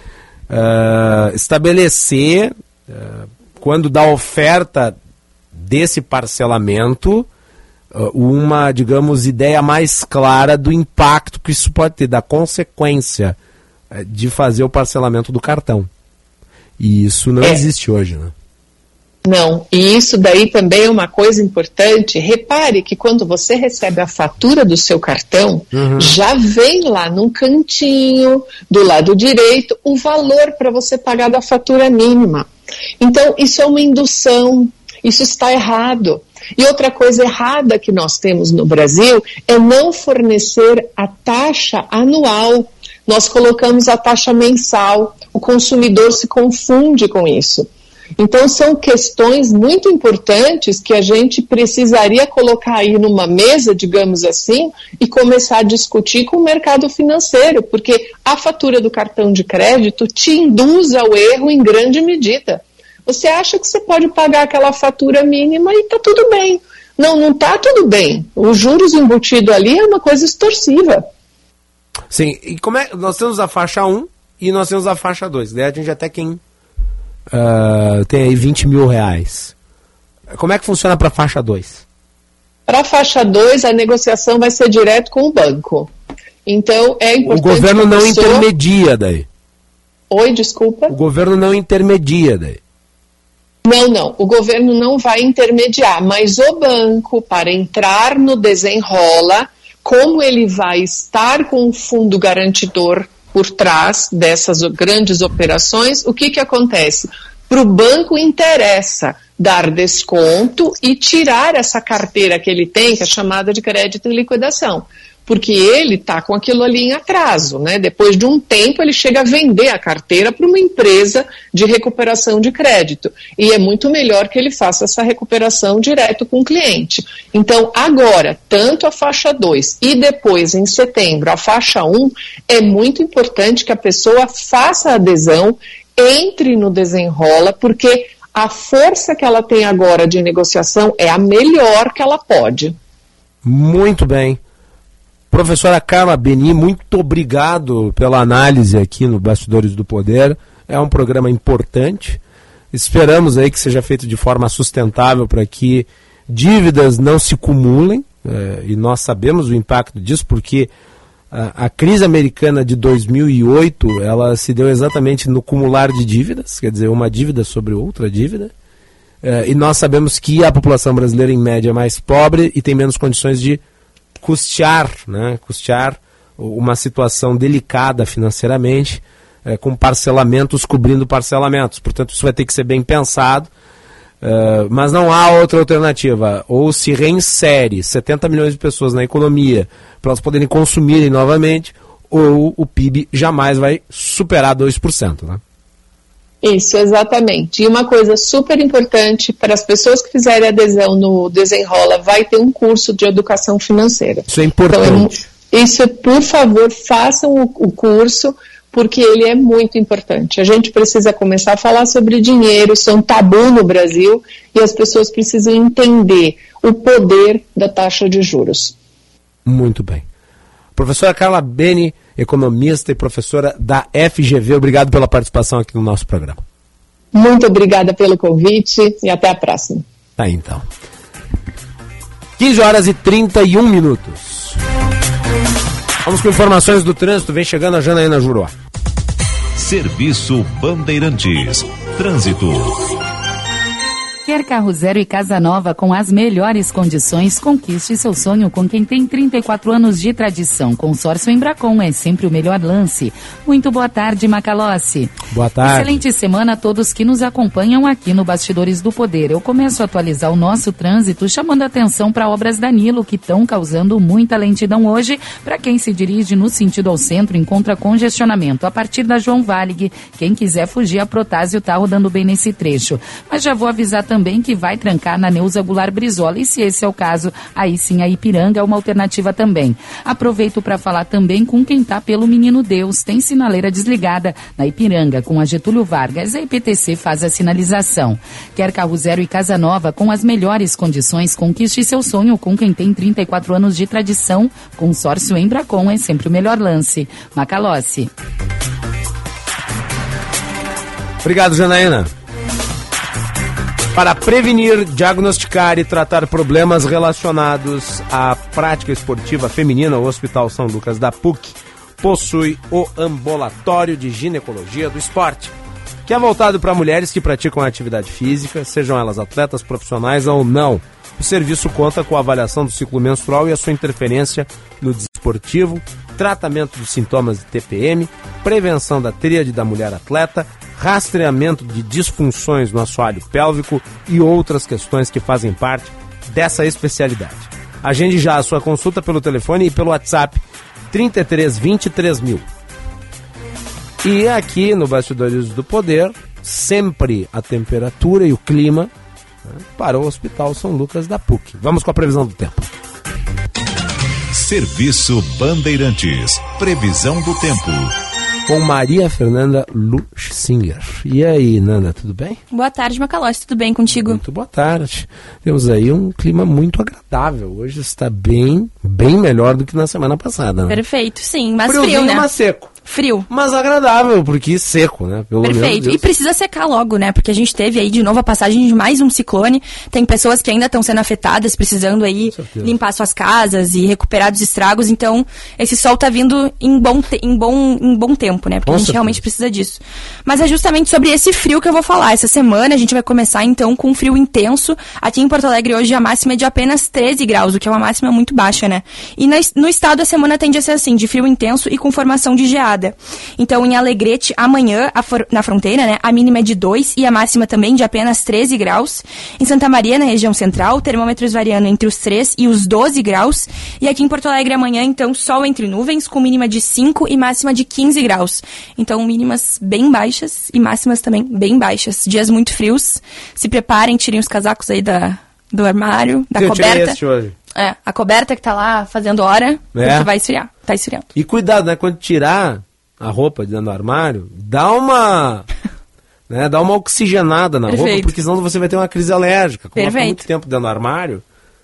uh, estabelecer, uh, quando dá oferta desse parcelamento, uma, digamos, ideia mais clara do impacto que isso pode ter, da consequência de fazer o parcelamento do cartão. E isso não é. existe hoje, né? Não, e isso daí também é uma coisa importante. Repare que quando você recebe a fatura do seu cartão, uhum. já vem lá num cantinho, do lado direito, o valor para você pagar da fatura mínima. Então, isso é uma indução, isso está errado. E outra coisa errada que nós temos no Brasil é não fornecer a taxa anual. Nós colocamos a taxa mensal, o consumidor se confunde com isso. Então são questões muito importantes que a gente precisaria colocar aí numa mesa, digamos assim, e começar a discutir com o mercado financeiro, porque a fatura do cartão de crédito te induz ao erro em grande medida. Você acha que você pode pagar aquela fatura mínima e está tudo bem. Não, não está tudo bem. Os juros embutidos ali é uma coisa extorsiva. Sim, e como é? Nós temos a faixa um e nós temos a faixa dois. Daí a gente até quem uh, tem aí vinte mil reais. Como é que funciona para a faixa dois? Para a faixa dois, a negociação vai ser direto com o banco. Então, é importante... O governo não pessoa... intermedia daí. Oi, desculpa? O governo não intermedia daí. Não, não, o governo não vai intermediar, mas o banco, para entrar no Desenrola, como ele vai estar com o fundo garantidor por trás dessas grandes operações, o que que acontece? Para o banco interessa dar desconto e tirar essa carteira que ele tem, que é chamada de crédito em liquidação. Porque ele está com aquilo ali em atraso, né? Depois de um tempo ele chega a vender a carteira para uma empresa de recuperação de crédito. E é muito melhor que ele faça essa recuperação direto com o cliente. Então, agora, tanto a faixa dois e depois, em setembro, a faixa um, é muito importante que a pessoa faça a adesão, entre no Desenrola, porque a força que ela tem agora de negociação é a melhor que ela pode. Muito bem. Professora Carla Beni, muito obrigado pela análise aqui no Bastidores do Poder. É um programa importante. Esperamos aí que seja feito de forma sustentável para que dívidas não se cumulem, é, e nós sabemos o impacto disso porque a, a crise americana de dois mil e oito, ela se deu exatamente no cumular de dívidas, quer dizer, uma dívida sobre outra dívida, é, e nós sabemos que a população brasileira em média é mais pobre e tem menos condições de custear, né, custear uma situação delicada financeiramente, é, com parcelamentos cobrindo parcelamentos. Portanto, isso vai ter que ser bem pensado, é, mas não há outra alternativa. Ou se reinsere setenta milhões de pessoas na economia para elas poderem consumirem novamente, ou o P I B jamais vai superar dois por cento, né? Isso, exatamente. E uma coisa super importante, para as pessoas que fizerem adesão no Desenrola, vai ter um curso de educação financeira. Isso é importante. Então, isso, por favor, façam o, o curso, porque ele é muito importante. A gente precisa começar a falar sobre dinheiro, isso é um tabu no Brasil, e as pessoas precisam entender o poder da taxa de juros. Muito bem. Professora Carla Beni, economista e professora da F G V, obrigado pela participação aqui no nosso programa. Muito obrigada pelo convite e até a próxima. Tá aí, então. quinze horas e trinta e um minutos. Vamos com informações do trânsito. Vem chegando a Janaína Juruá. Serviço Bandeirantes. Trânsito. Quer carro zero e casa nova com as melhores condições? Conquiste seu sonho com quem tem trinta e quatro anos de tradição. Consórcio Embracon é sempre o melhor lance. Muito boa tarde, Macalossi. Boa tarde. Excelente semana a todos que nos acompanham aqui no Bastidores do Poder. Eu começo a atualizar o nosso trânsito chamando a atenção para obras Danilo que estão causando muita lentidão hoje. Para quem se dirige no sentido ao centro, encontra congestionamento. A partir da João Valig, quem quiser fugir a Protásio está rodando bem nesse trecho. Mas já vou avisar também também que vai trancar na Neuza Goulart Brizola, e se esse é o caso, aí sim a Ipiranga é uma alternativa também. Aproveito para falar também com quem tá pelo Menino Deus, tem sinaleira desligada na Ipiranga, com a Getúlio Vargas, a I P T C faz a sinalização. Quer carro zero e casa nova com as melhores condições? Conquiste seu sonho com quem tem trinta e quatro anos de tradição. Consórcio Embracon é sempre o melhor lance. Macalossi. Obrigado, Janaína. Para prevenir, diagnosticar e tratar problemas relacionados à prática esportiva feminina, o Hospital São Lucas da P U C possui o Ambulatório de Ginecologia do Esporte, que é voltado para mulheres que praticam atividade física, sejam elas atletas profissionais ou não. O serviço conta com a avaliação do ciclo menstrual e a sua interferência no desportivo, tratamento dos sintomas de T P M, prevenção da tríade da mulher atleta, rastreamento de disfunções no assoalho pélvico e outras questões que fazem parte dessa especialidade. Agende já a sua consulta pelo telefone e pelo WhatsApp trinta e três, vinte e três mil. E aqui no Bastidores do Poder, sempre a temperatura e o clima, né, para o Hospital São Lucas da P U C. Vamos com a previsão do tempo. Serviço Bandeirantes. Previsão do tempo. Com Maria Fernanda Luxinger. E aí, Nanda, tudo bem? Boa tarde, Macalossi, tudo bem contigo? Muito boa tarde. Temos aí um clima muito agradável. Hoje está bem, bem melhor do que na semana passada, né? Perfeito, sim, mas Friozinho, frio, né? mas seco. Frio. Mas agradável, porque seco, né? Pelo Perfeito. menos E precisa secar logo, né? Porque a gente teve aí de novo a passagem de mais um ciclone. Tem pessoas que ainda estão sendo afetadas, precisando aí limpar suas casas e recuperar dos estragos. Então, esse sol tá vindo em bom, te- em bom, em bom tempo, né? Porque Com a gente certeza. realmente precisa disso. Mas é justamente sobre esse frio que eu vou falar. Essa semana a gente vai começar então com um frio intenso. Aqui em Porto Alegre hoje a máxima é de apenas treze graus, o que é uma máxima muito baixa, né? E na- no estado a semana tende a ser assim, de frio intenso e com formação de geada. Então, em Alegrete, amanhã, a for- na fronteira, né, a mínima é de dois e a máxima também de apenas treze graus. Em Santa Maria, na região central, termômetros variando entre os três e os doze graus. E aqui em Porto Alegre, amanhã, então, sol entre nuvens, com mínima de cinco e máxima de quinze graus. Então, mínimas bem baixas e máximas também bem baixas. Dias muito frios. Se preparem, tirem os casacos aí da, do armário, da Eu tirei coberta. este hoje. É, a coberta que tá lá fazendo hora, É. porque vai esfriar. Tá esfriando. E cuidado, né? Quando tirar a roupa de dentro do armário, dá uma... né, dá uma oxigenada na Perfeito. roupa, porque senão você vai ter uma crise alérgica. Como ela fica Perfeito. muito tempo dentro do armário,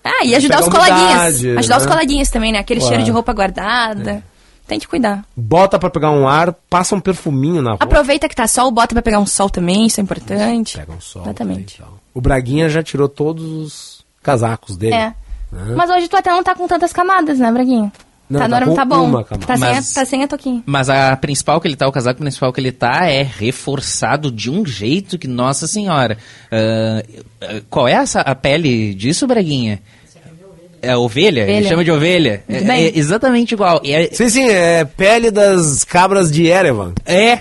Ah, e ajudar os coleguinhas. Ajudar né? os coleguinhas também, né? Aquele Claro. cheiro de roupa guardada. É. Tem que cuidar. Bota pra pegar um ar, passa um perfuminho na roupa. Aproveita que tá sol, bota pra pegar um sol também, isso é importante. Pega um sol. Exatamente. O Braguinha já tirou todos os casacos dele. É. Né? Mas hoje tu até não tá com tantas camadas, né, Braguinha? Não, tá, tá norma, com tá bom. uma camada. Tá, Mas- sem a, tá sem a toquinha. Mas a principal que ele tá, o casaco principal que ele tá é reforçado de um jeito que, nossa senhora. Ah, ah, qual é essa, a pele disso, Braguinha? É ovelha? Ele Ovelha. chama de ovelha. É, Muito bem. é exatamente igual. E é- Sim, sim, é pele das cabras de Erevan. É.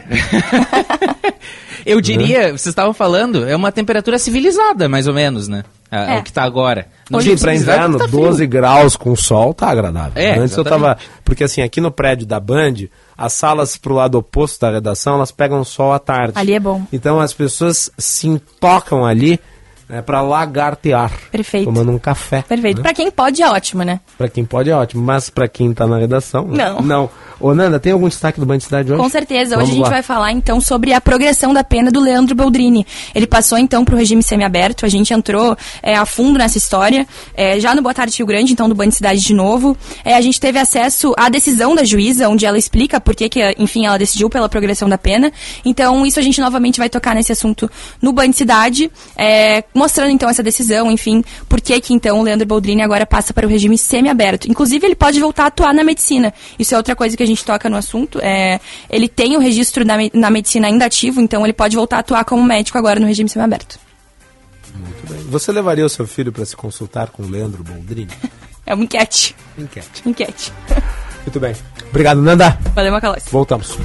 Eu diria, vocês estavam falando, é uma temperatura civilizada, mais ou menos, né? A- É. O que tá agora. Hoje, pra civilizado inverno, tá frio. doze graus com sol tá agradável. É, Antes eu exatamente. tava. Porque assim, aqui no prédio da Band, as salas pro lado oposto da redação, elas pegam sol à tarde. Ali é bom. Então as pessoas se intocam ali né, pra lagartear. Perfeito. Tomando um café. Perfeito. Né? Pra quem pode é ótimo, né? Pra quem pode é ótimo, mas pra quem tá na redação. Não. Não. Ô, Nanda, tem algum destaque do Band Cidade hoje? Com certeza. Hoje Vamos a gente lá. vai falar então sobre a progressão da pena do Leandro Boldrini. Ele passou então para o regime semiaberto. A gente entrou é, a fundo nessa história. É, já no Boa Tarde Rio Grande, então do Band Cidade de novo. É, a gente teve acesso à decisão da juíza, onde ela explica por que, que, enfim, ela decidiu pela progressão da pena. Então, isso a gente novamente vai tocar nesse assunto no Band Cidade, é, mostrando então essa decisão, enfim, por que que então o Leandro Boldrini agora passa para o regime semiaberto. Inclusive, ele pode voltar a atuar na medicina. Isso é outra coisa que a gente toca no assunto. É, ele tem o registro na, me- na medicina ainda ativo, então ele pode voltar a atuar como médico agora no regime semiaberto. Muito bem. Você levaria o seu filho para se consultar com o Leandro Boldrini? É uma enquete. Enquete. Enquete. Muito bem. Obrigado, Nanda. Valeu, Macalós. Voltamos.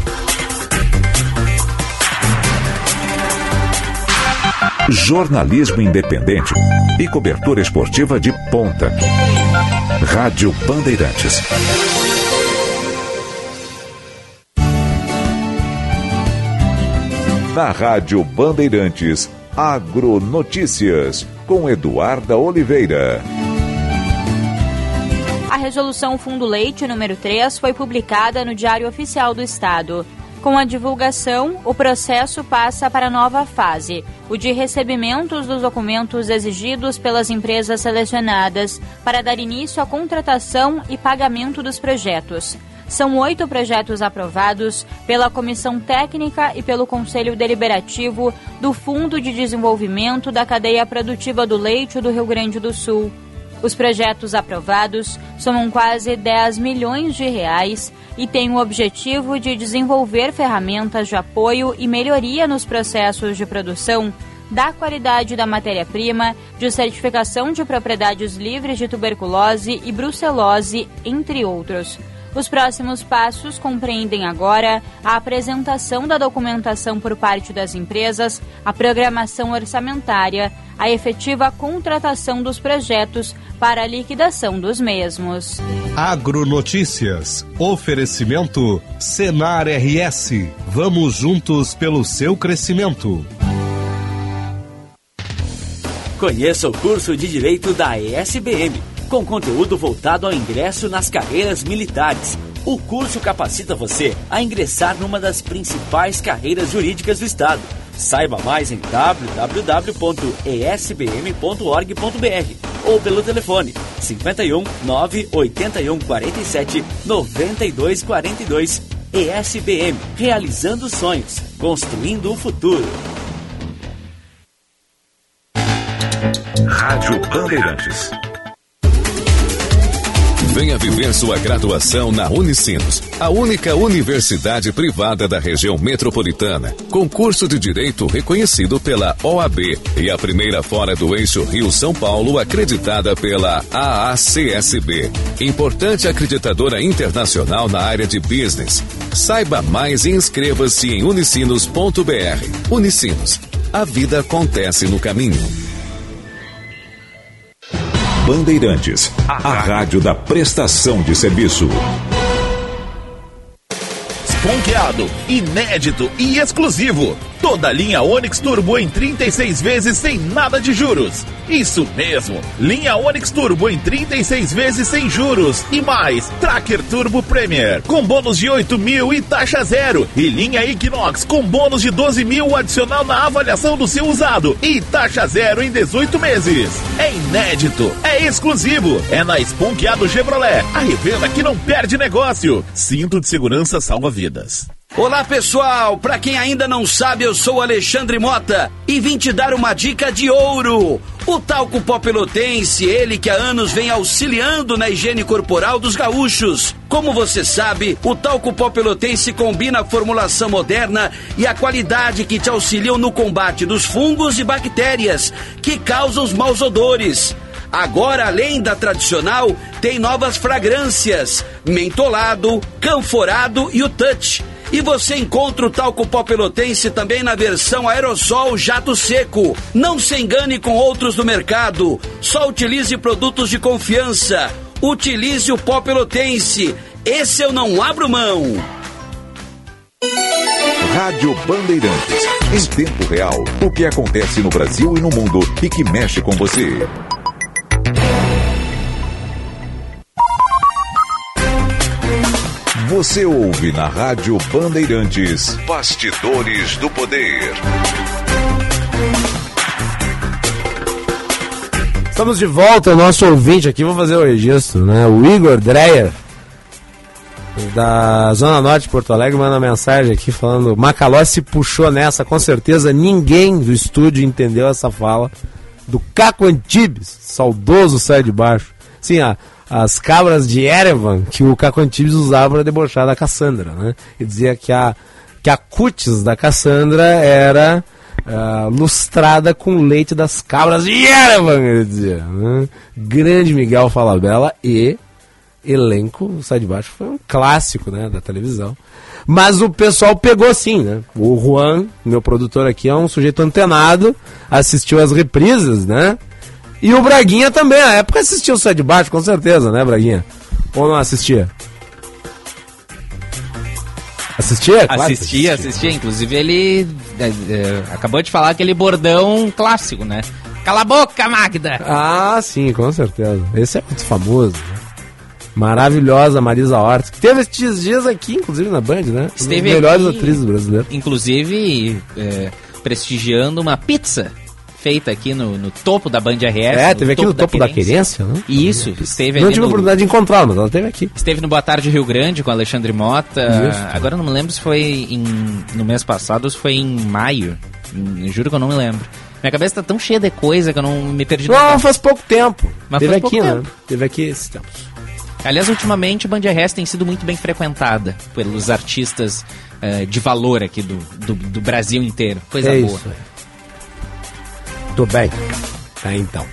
Jornalismo independente e cobertura esportiva de ponta. Rádio Bandeirantes. Na Rádio Bandeirantes, Agronotícias, com Eduarda Oliveira. A resolução Fundo Leite número três foi publicada no Diário Oficial do Estado. Com a divulgação, o processo passa para a nova fase, o de recebimentos dos documentos exigidos pelas empresas selecionadas para dar início à contratação e pagamento dos projetos. São oito projetos aprovados pela Comissão Técnica e pelo Conselho Deliberativo do Fundo de Desenvolvimento da Cadeia Produtiva do Leite do Rio Grande do Sul. Os projetos aprovados somam quase dez milhões de reais e têm o objetivo de desenvolver ferramentas de apoio e melhoria nos processos de produção, da qualidade da matéria-prima, de certificação de propriedades livres de tuberculose e brucelose, entre outros. Os próximos passos compreendem agora a apresentação da documentação por parte das empresas, a programação orçamentária, a efetiva contratação dos projetos para a liquidação dos mesmos. Agronotícias. Oferecimento Senar R S. Vamos juntos pelo seu crescimento. Conheça o curso de Direito da E S B M, com conteúdo voltado ao ingresso nas carreiras militares. O curso capacita você a ingressar numa das principais carreiras jurídicas do Estado. Saiba mais em w w w ponto e s b m ponto org ponto b r ou pelo telefone cinquenta e um, nove oitenta e um, quarenta e sete, noventa e dois, quarenta e dois. E S B M, realizando sonhos, construindo o futuro. Rádio Bandeirantes. Venha viver sua graduação na Unicinos, a única universidade privada da região metropolitana, com curso de Direito reconhecido pela O A B e a primeira fora do eixo Rio-São Paulo acreditada pela A A C S B, importante acreditadora internacional na área de business. Saiba mais e inscreva-se em unicinos ponto b r. Unicinos, a vida acontece no caminho. Bandeirantes, a rádio da prestação de serviço. Esponqueado, inédito e exclusivo. Toda a linha Onix Turbo em trinta e seis vezes sem nada de juros. Isso mesmo, linha Onix Turbo em trinta e seis vezes sem juros. E mais, Tracker Turbo Premier com bônus de oito mil e taxa zero. E linha Equinox com bônus de doze mil adicional na avaliação do seu usado. E taxa zero em dezoito meses. É inédito, é exclusivo. É na Esponqueado Chevrolet, a revenda que não perde negócio. Cinto de segurança salva vidas. Olá pessoal, pra quem ainda não sabe, eu sou Alexandre Mota e vim te dar uma dica de ouro. O talco pó pelotense, ele que há anos vem auxiliando na higiene corporal dos gaúchos. Como você sabe, o talco pó pelotense combina a formulação moderna e a qualidade que te auxiliam no combate dos fungos e bactérias que causam os maus odores. Agora, além da tradicional, tem novas fragrâncias, mentolado, canforado e o touch. E você encontra o talco pó pelotense também na versão aerossol jato seco. Não se engane com outros do mercado. Só utilize produtos de confiança. Utilize o pó pelotense. Esse eu não abro mão. Rádio Bandeirantes. Em tempo real, o que acontece no Brasil e no mundo e que mexe com você. Você ouve na Rádio Bandeirantes Bastidores do Poder. Estamos de volta, o nosso ouvinte aqui, vou fazer o registro, né? O Igor Dreyer, da Zona Norte de Porto Alegre, manda mensagem aqui falando: Macalossi se puxou nessa, com certeza ninguém do estúdio entendeu essa fala do Caco Antibes, saudoso sai de baixo. Sim, a as cabras de Erevan que o Caco Antibes usava para debochar da Cassandra, né? E dizia que a, que a cutis da Cassandra era uh, lustrada com o leite das cabras de Erevan, ele dizia, né? Grande Miguel Falabella e elenco, o Sai de Baixo foi um clássico, né, da televisão. Mas o pessoal pegou sim, né? O Juan, meu produtor aqui, é um sujeito antenado, assistiu as reprises, né? E o Braguinha também, na época assistia o Sai de Baixo, com certeza, né, Braguinha? Ou não assistia? Assistia? Claro, assistia, assistia, assistia. Inclusive ele é, é, acabou de falar aquele bordão clássico, né? Cala a boca, Magda! Ah, sim, com certeza. Esse é muito famoso, né? Maravilhosa Marisa Hort, que teve esses dias aqui, inclusive na Band, né? Esteve Uma das melhores aqui, atrizes brasileiras. Inclusive, é, prestigiando uma pizza feita aqui no, no topo da Band R S. É, teve aqui no topo da Querência, né? Isso, esteve Não ali tive a no... oportunidade de encontrá-la, mas ela esteve aqui. Esteve no Boa Tarde Rio Grande com Alexandre Mota. Isso. Agora eu não me lembro se foi em, no mês passado ou se foi em maio. Hum, Juro que eu não me lembro. Minha cabeça tá tão cheia de coisa que eu não me perdi. Não, faz pouco tempo. Mas teve faz aqui, pouco né? tempo. Teve aqui esses tempos. Aliás, ultimamente a Band R S tem sido muito bem frequentada pelos artistas uh, de valor aqui do, do, do Brasil inteiro. Coisa é boa. Isso. Tô bem. Tá, então.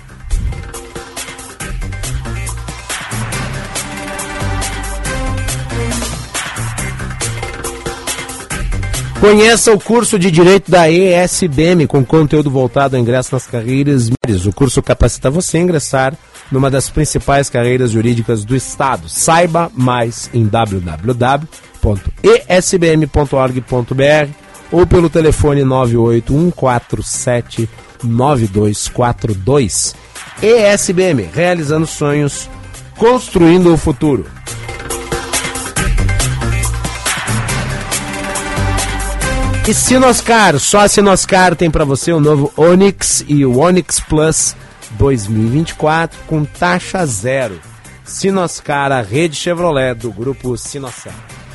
Conheça o curso de Direito da E S B M com conteúdo voltado ao ingresso nas carreiras médias. O curso capacita você a ingressar numa das principais carreiras jurídicas do Estado. Saiba mais em w w w ponto e s b m ponto org ponto b r ou pelo telefone nove oito um quatro sete nove dois quatro dois. E S B M, realizando sonhos, construindo o futuro. E Sinoscar, só a Sinoscar tem para você o novo Onix e o Onix Plus dois mil e vinte e quatro com taxa zero. Sinoscar, a rede Chevrolet do grupo Sinocel.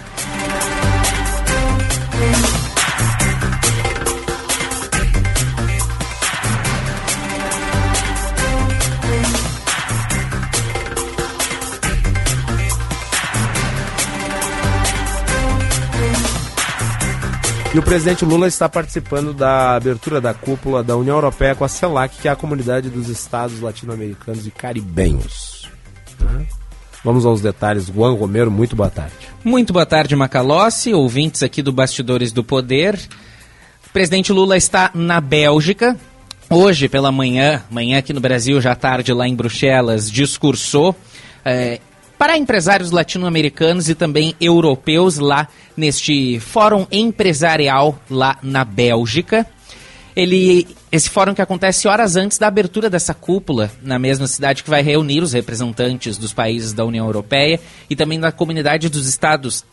E o presidente Lula está participando da abertura da cúpula da União Europeia com a CELAC, que é a Comunidade dos Estados Latino-Americanos e Caribenhos. Né? Vamos aos detalhes. Juan Romero, muito boa tarde. Muito boa tarde, Macalossi, ouvintes aqui do Bastidores do Poder. O presidente Lula está na Bélgica. Hoje, pela manhã, manhã aqui no Brasil, já tarde lá em Bruxelas, discursou. É, para empresários latino-americanos e também europeus lá neste Fórum Empresarial lá na Bélgica. Ele, esse fórum que acontece horas antes da abertura dessa cúpula, na mesma cidade, que vai reunir os representantes dos países da União Europeia e também da comunidade dos estados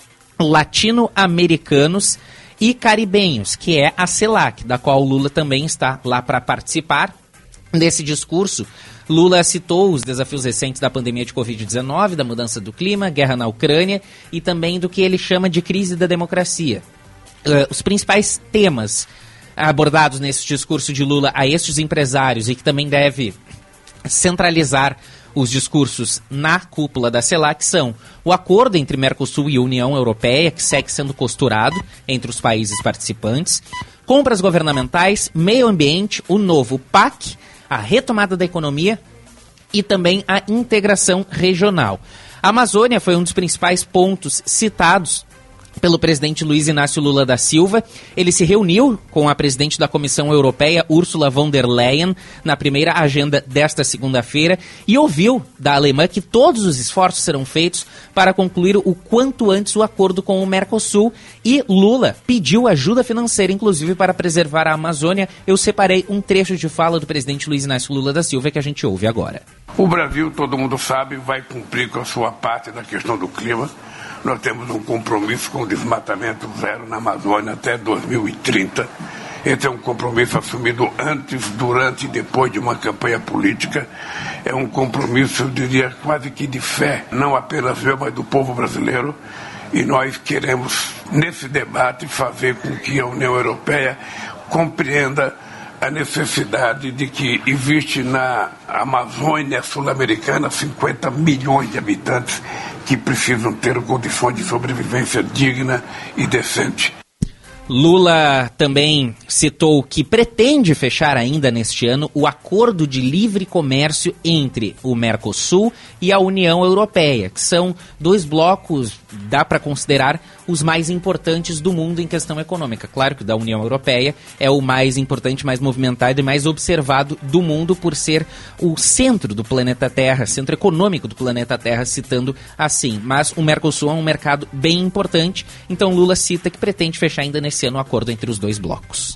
latino-americanos e caribenhos, que é a CELAC, da qual o Lula também está lá para participar. Nesse discurso, Lula citou os desafios recentes da pandemia de covid dezenove, da mudança do clima, guerra na Ucrânia e também do que ele chama de crise da democracia. Uh, os principais temas abordados nesse discurso de Lula a estes empresários e que também deve centralizar os discursos na cúpula da CELAC são o acordo entre Mercosul e União Europeia, que segue sendo costurado entre os países participantes, compras governamentais, meio ambiente, o novo P A C, a retomada da economia e também a integração regional. A Amazônia foi um dos principais pontos citados pelo presidente Luiz Inácio Lula da Silva. Ele se reuniu com a presidente da Comissão Europeia, Ursula von der Leyen, na primeira agenda desta segunda-feira e ouviu da alemã que todos os esforços serão feitos para concluir o quanto antes o acordo com o Mercosul, e Lula pediu ajuda financeira, inclusive, para preservar a Amazônia. Eu separei um trecho de fala do presidente Luiz Inácio Lula da Silva que a gente ouve agora. O Brasil, todo mundo sabe, vai cumprir com a sua parte na questão do clima. Nós temos um compromisso com o desmatamento zero na Amazônia até dois mil e trinta. Esse é um compromisso assumido antes, durante e depois de uma campanha política. É um compromisso, eu diria, quase que de fé, não apenas meu, mas do povo brasileiro. E nós queremos, nesse debate, fazer com que a União Europeia compreenda a necessidade de que existe na Amazônia sul-americana cinquenta milhões de habitantes que precisam ter condições de sobrevivência digna e decente. Lula também citou que pretende fechar ainda neste ano o acordo de livre comércio entre o Mercosul e a União Europeia, que são dois blocos, dá para considerar, os mais importantes do mundo em questão econômica. Claro que o da União Europeia é o mais importante, mais movimentado e mais observado do mundo por ser o centro do planeta Terra, centro econômico do planeta Terra, citando assim. Mas o Mercosul é um mercado bem importante, então Lula cita que pretende fechar ainda nesse ano um acordo entre os dois blocos.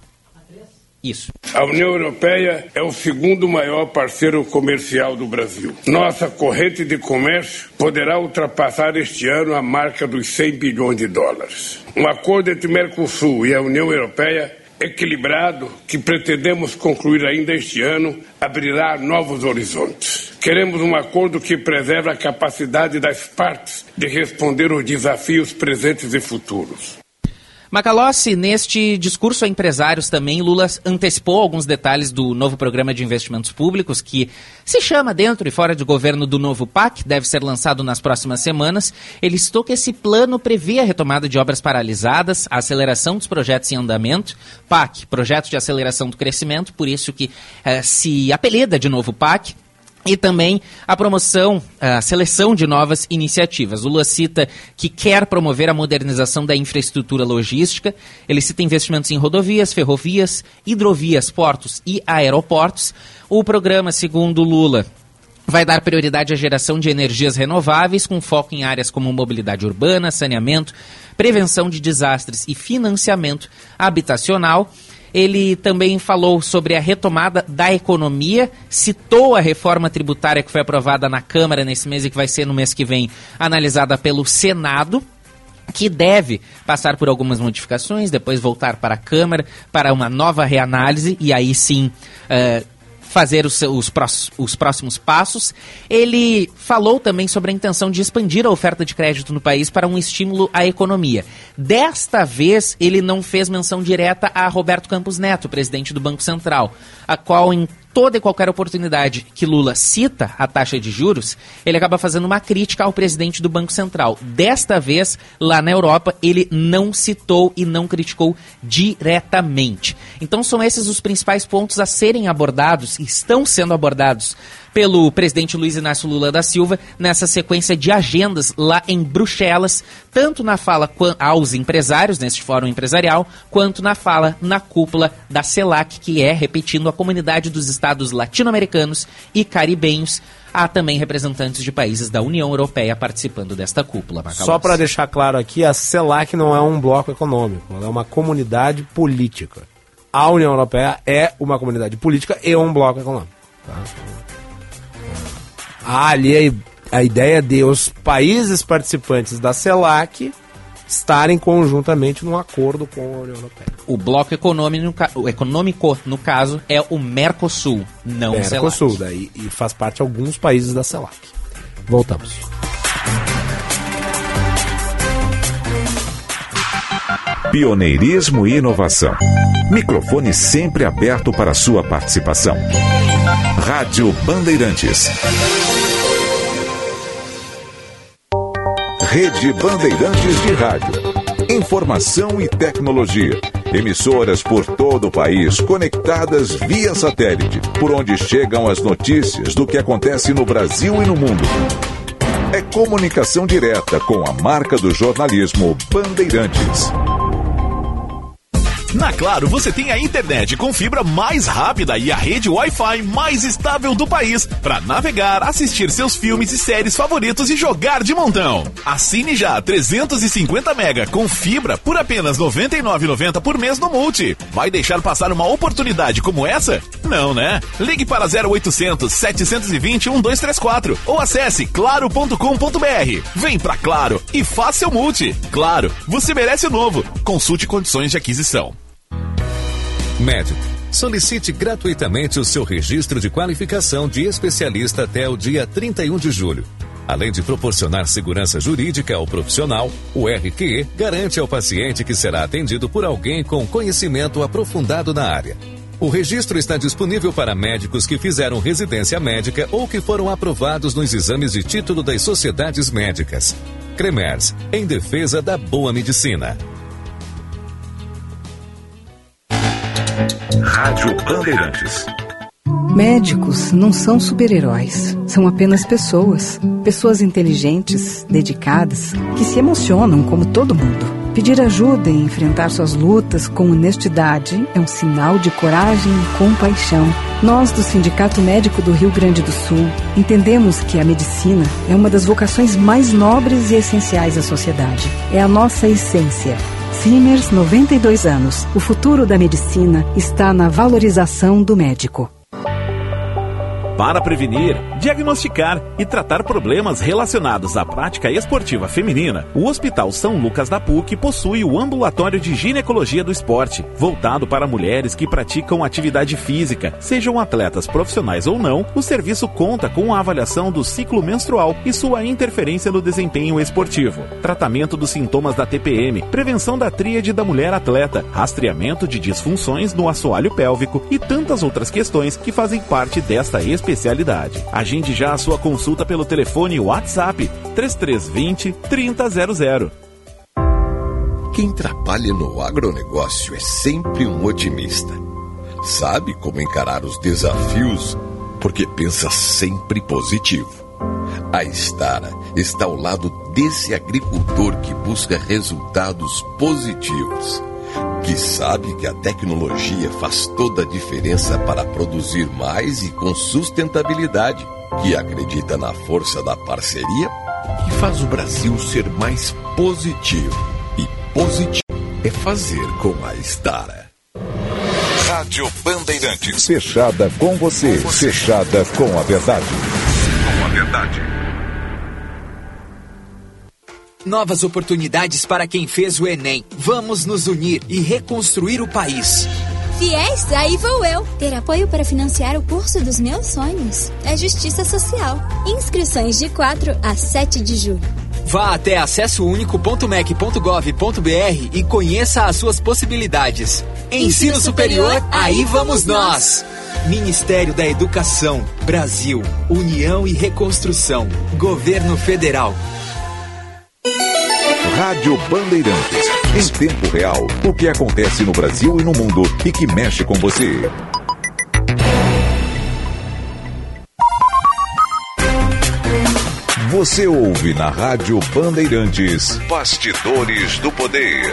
Isso. A União Europeia é o segundo maior parceiro comercial do Brasil. Nossa corrente de comércio poderá ultrapassar este ano a marca dos cem bilhões de dólares. Um acordo entre Mercosul e a União Europeia equilibrado, que pretendemos concluir ainda este ano, abrirá novos horizontes. Queremos um acordo que preserve a capacidade das partes de responder aos desafios presentes e futuros. Macalossi, neste discurso a empresários também, Lula antecipou alguns detalhes do novo programa de investimentos públicos que se chama dentro e fora de governo do novo P A C, deve ser lançado nas próximas semanas. Ele citou que esse plano prevê a retomada de obras paralisadas, a aceleração dos projetos em andamento, P A C, Projeto de Aceleração do Crescimento, por isso que eh, se apelida de novo P A C. E também a promoção, a seleção de novas iniciativas. O Lula cita que quer promover a modernização da infraestrutura logística. Ele cita investimentos em rodovias, ferrovias, hidrovias, portos e aeroportos. O programa, segundo Lula, vai dar prioridade à geração de energias renováveis, com foco em áreas como mobilidade urbana, saneamento, prevenção de desastres e financiamento habitacional. Ele também falou sobre a retomada da economia, citou a reforma tributária que foi aprovada na Câmara nesse mês e que vai ser no mês que vem analisada pelo Senado, que deve passar por algumas modificações, depois voltar para a Câmara para uma nova reanálise e aí sim uh, fazer os, os, prós, os próximos passos. Ele falou também sobre a intenção de expandir a oferta de crédito no país para um estímulo à economia. Desta vez, ele não fez menção direta a Roberto Campos Neto, presidente do Banco Central, a qual em toda e qualquer oportunidade que Lula cita a taxa de juros, ele acaba fazendo uma crítica ao presidente do Banco Central. Desta vez, lá na Europa, ele não citou e não criticou diretamente. Então são esses os principais pontos a serem abordados, estão sendo abordados pelo presidente Luiz Inácio Lula da Silva nessa sequência de agendas lá em Bruxelas, tanto na fala aos empresários, neste fórum empresarial, quanto na fala na cúpula da CELAC, que é, repetindo, a Comunidade dos Estados Latino-Americanos e Caribenhos. Há também representantes de países da União Europeia participando desta cúpula. Macalós. Só para deixar claro aqui, a CELAC não é um bloco econômico, ela é uma comunidade política. A União Europeia é uma comunidade política e um bloco econômico. Tá? Há ali a, a ideia de os países participantes da CELAC estarem conjuntamente num acordo com a União Europeia. O bloco econômico, o econômico no caso, é o Mercosul, não o CELAC. Mercosul, daí, e faz parte de alguns países da CELAC. Voltamos. Pioneirismo e inovação. Microfone sempre aberto para sua participação. Rádio Bandeirantes. Rede Bandeirantes de Rádio. Informação e tecnologia. Emissoras por todo o país, conectadas via satélite, por onde chegam as notícias do que acontece no Brasil e no mundo. É comunicação direta com a marca do jornalismo Bandeirantes. Na Claro, você tem a internet com fibra mais rápida e a rede Wi-Fi mais estável do país para navegar, assistir seus filmes e séries favoritos e jogar de montão. Assine já trezentos e cinquenta mega com fibra por apenas noventa e nove reais e noventa centavos por mês no Multi. Vai deixar passar uma oportunidade como essa? Não, né? Ligue para zero oitocentos, setecentos e vinte, um dois três quatro ou acesse claro ponto com ponto br. Vem pra Claro e faça seu Multi. Claro, você merece o novo. Consulte condições de aquisição. Médico. Solicite gratuitamente o seu registro de qualificação de especialista até o dia trinta e um de julho. Além de proporcionar segurança jurídica ao profissional, o R Q E garante ao paciente que será atendido por alguém com conhecimento aprofundado na área. O registro está disponível para médicos que fizeram residência médica ou que foram aprovados nos exames de título das sociedades médicas. Cremers, em defesa da boa medicina. Rádio Bandeirantes. Médicos não são super-heróis, são apenas pessoas. Pessoas inteligentes, dedicadas, que se emocionam como todo mundo. Pedir ajuda e enfrentar suas lutas com honestidade é um sinal de coragem e compaixão. Nós, do Sindicato Médico do Rio Grande do Sul, entendemos que a medicina é uma das vocações mais nobres e essenciais à sociedade. É a nossa essência. Simers, noventa e dois anos. O futuro da medicina está na valorização do médico. Para prevenir, diagnosticar e tratar problemas relacionados à prática esportiva feminina, o Hospital São Lucas da P U C possui o Ambulatório de Ginecologia do Esporte, voltado para mulheres que praticam atividade física, sejam atletas profissionais ou não. O serviço conta com a avaliação do ciclo menstrual e sua interferência no desempenho esportivo, tratamento dos sintomas da T P M, prevenção da tríade da mulher atleta, rastreamento de disfunções no assoalho pélvico e tantas outras questões que fazem parte desta especialidade. especialidade. Agende já a sua consulta pelo telefone WhatsApp três três dois zero, trinta zero zero. Quem trabalha no agronegócio é sempre um otimista. Sabe como encarar os desafios porque pensa sempre positivo. A Stara está ao lado desse agricultor que busca resultados positivos, que sabe que a tecnologia faz toda a diferença para produzir mais e com sustentabilidade, que acredita na força da parceria, que faz o Brasil ser mais positivo. E positivo é fazer com a Stara. Rádio Bandeirantes. Fechada com você, fechada com a verdade. Com a verdade. Novas oportunidades para quem fez o Enem. Vamos nos unir e reconstruir o país. Fiéis, aí vou eu. Ter apoio para financiar o curso dos meus sonhos. É Justiça Social. Inscrições de quatro a sete de julho. Vá até acesso único ponto mec ponto gov ponto br e conheça as suas possibilidades. Ensino, Ensino superior, superior, aí vamos nós. Ministério da Educação, Brasil, União e Reconstrução, Governo Federal. Rádio Bandeirantes. Em tempo real, o que acontece no Brasil e no mundo e que mexe com você. Você ouve na Rádio Bandeirantes Bastidores do Poder.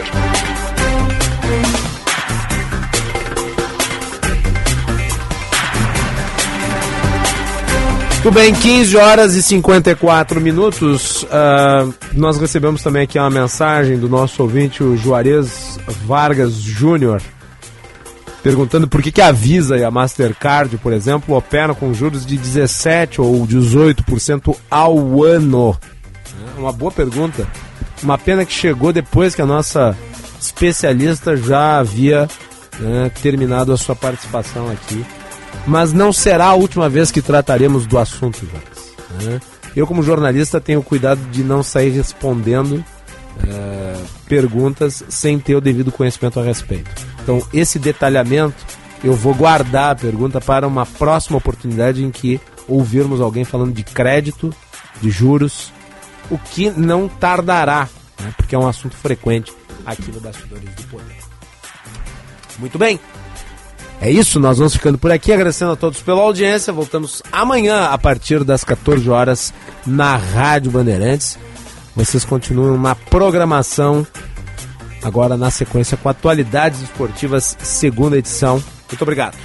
Tudo bem, quinze horas e cinquenta e quatro minutos. Uh, nós recebemos também aqui uma mensagem do nosso ouvinte, o Juarez Vargas Júnior, perguntando por que, que a Visa e a Mastercard, por exemplo, operam com juros de dezessete por cento ou dezoito por cento ao ano. É uma boa pergunta. Uma pena que chegou depois que a nossa especialista já havia, né, terminado a sua participação aqui. Mas não será a última vez que trataremos do assunto, Jonas, né? Eu, como jornalista, tenho cuidado de não sair respondendo é, perguntas sem ter o devido conhecimento a respeito. Então, esse detalhamento, eu vou guardar a pergunta para uma próxima oportunidade em que ouvirmos alguém falando de crédito, de juros, o que não tardará, né? Porque é um assunto frequente aqui no Bastidores do Poder. Muito bem. É isso, nós vamos ficando por aqui, agradecendo a todos pela audiência. Voltamos amanhã a partir das quatorze horas na Rádio Bandeirantes. Vocês continuam na programação, agora na sequência com Atualidades Esportivas, segunda edição. Muito obrigado.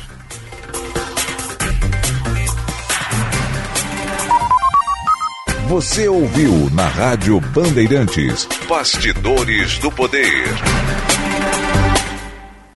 Você ouviu na Rádio Bandeirantes Bastidores do Poder.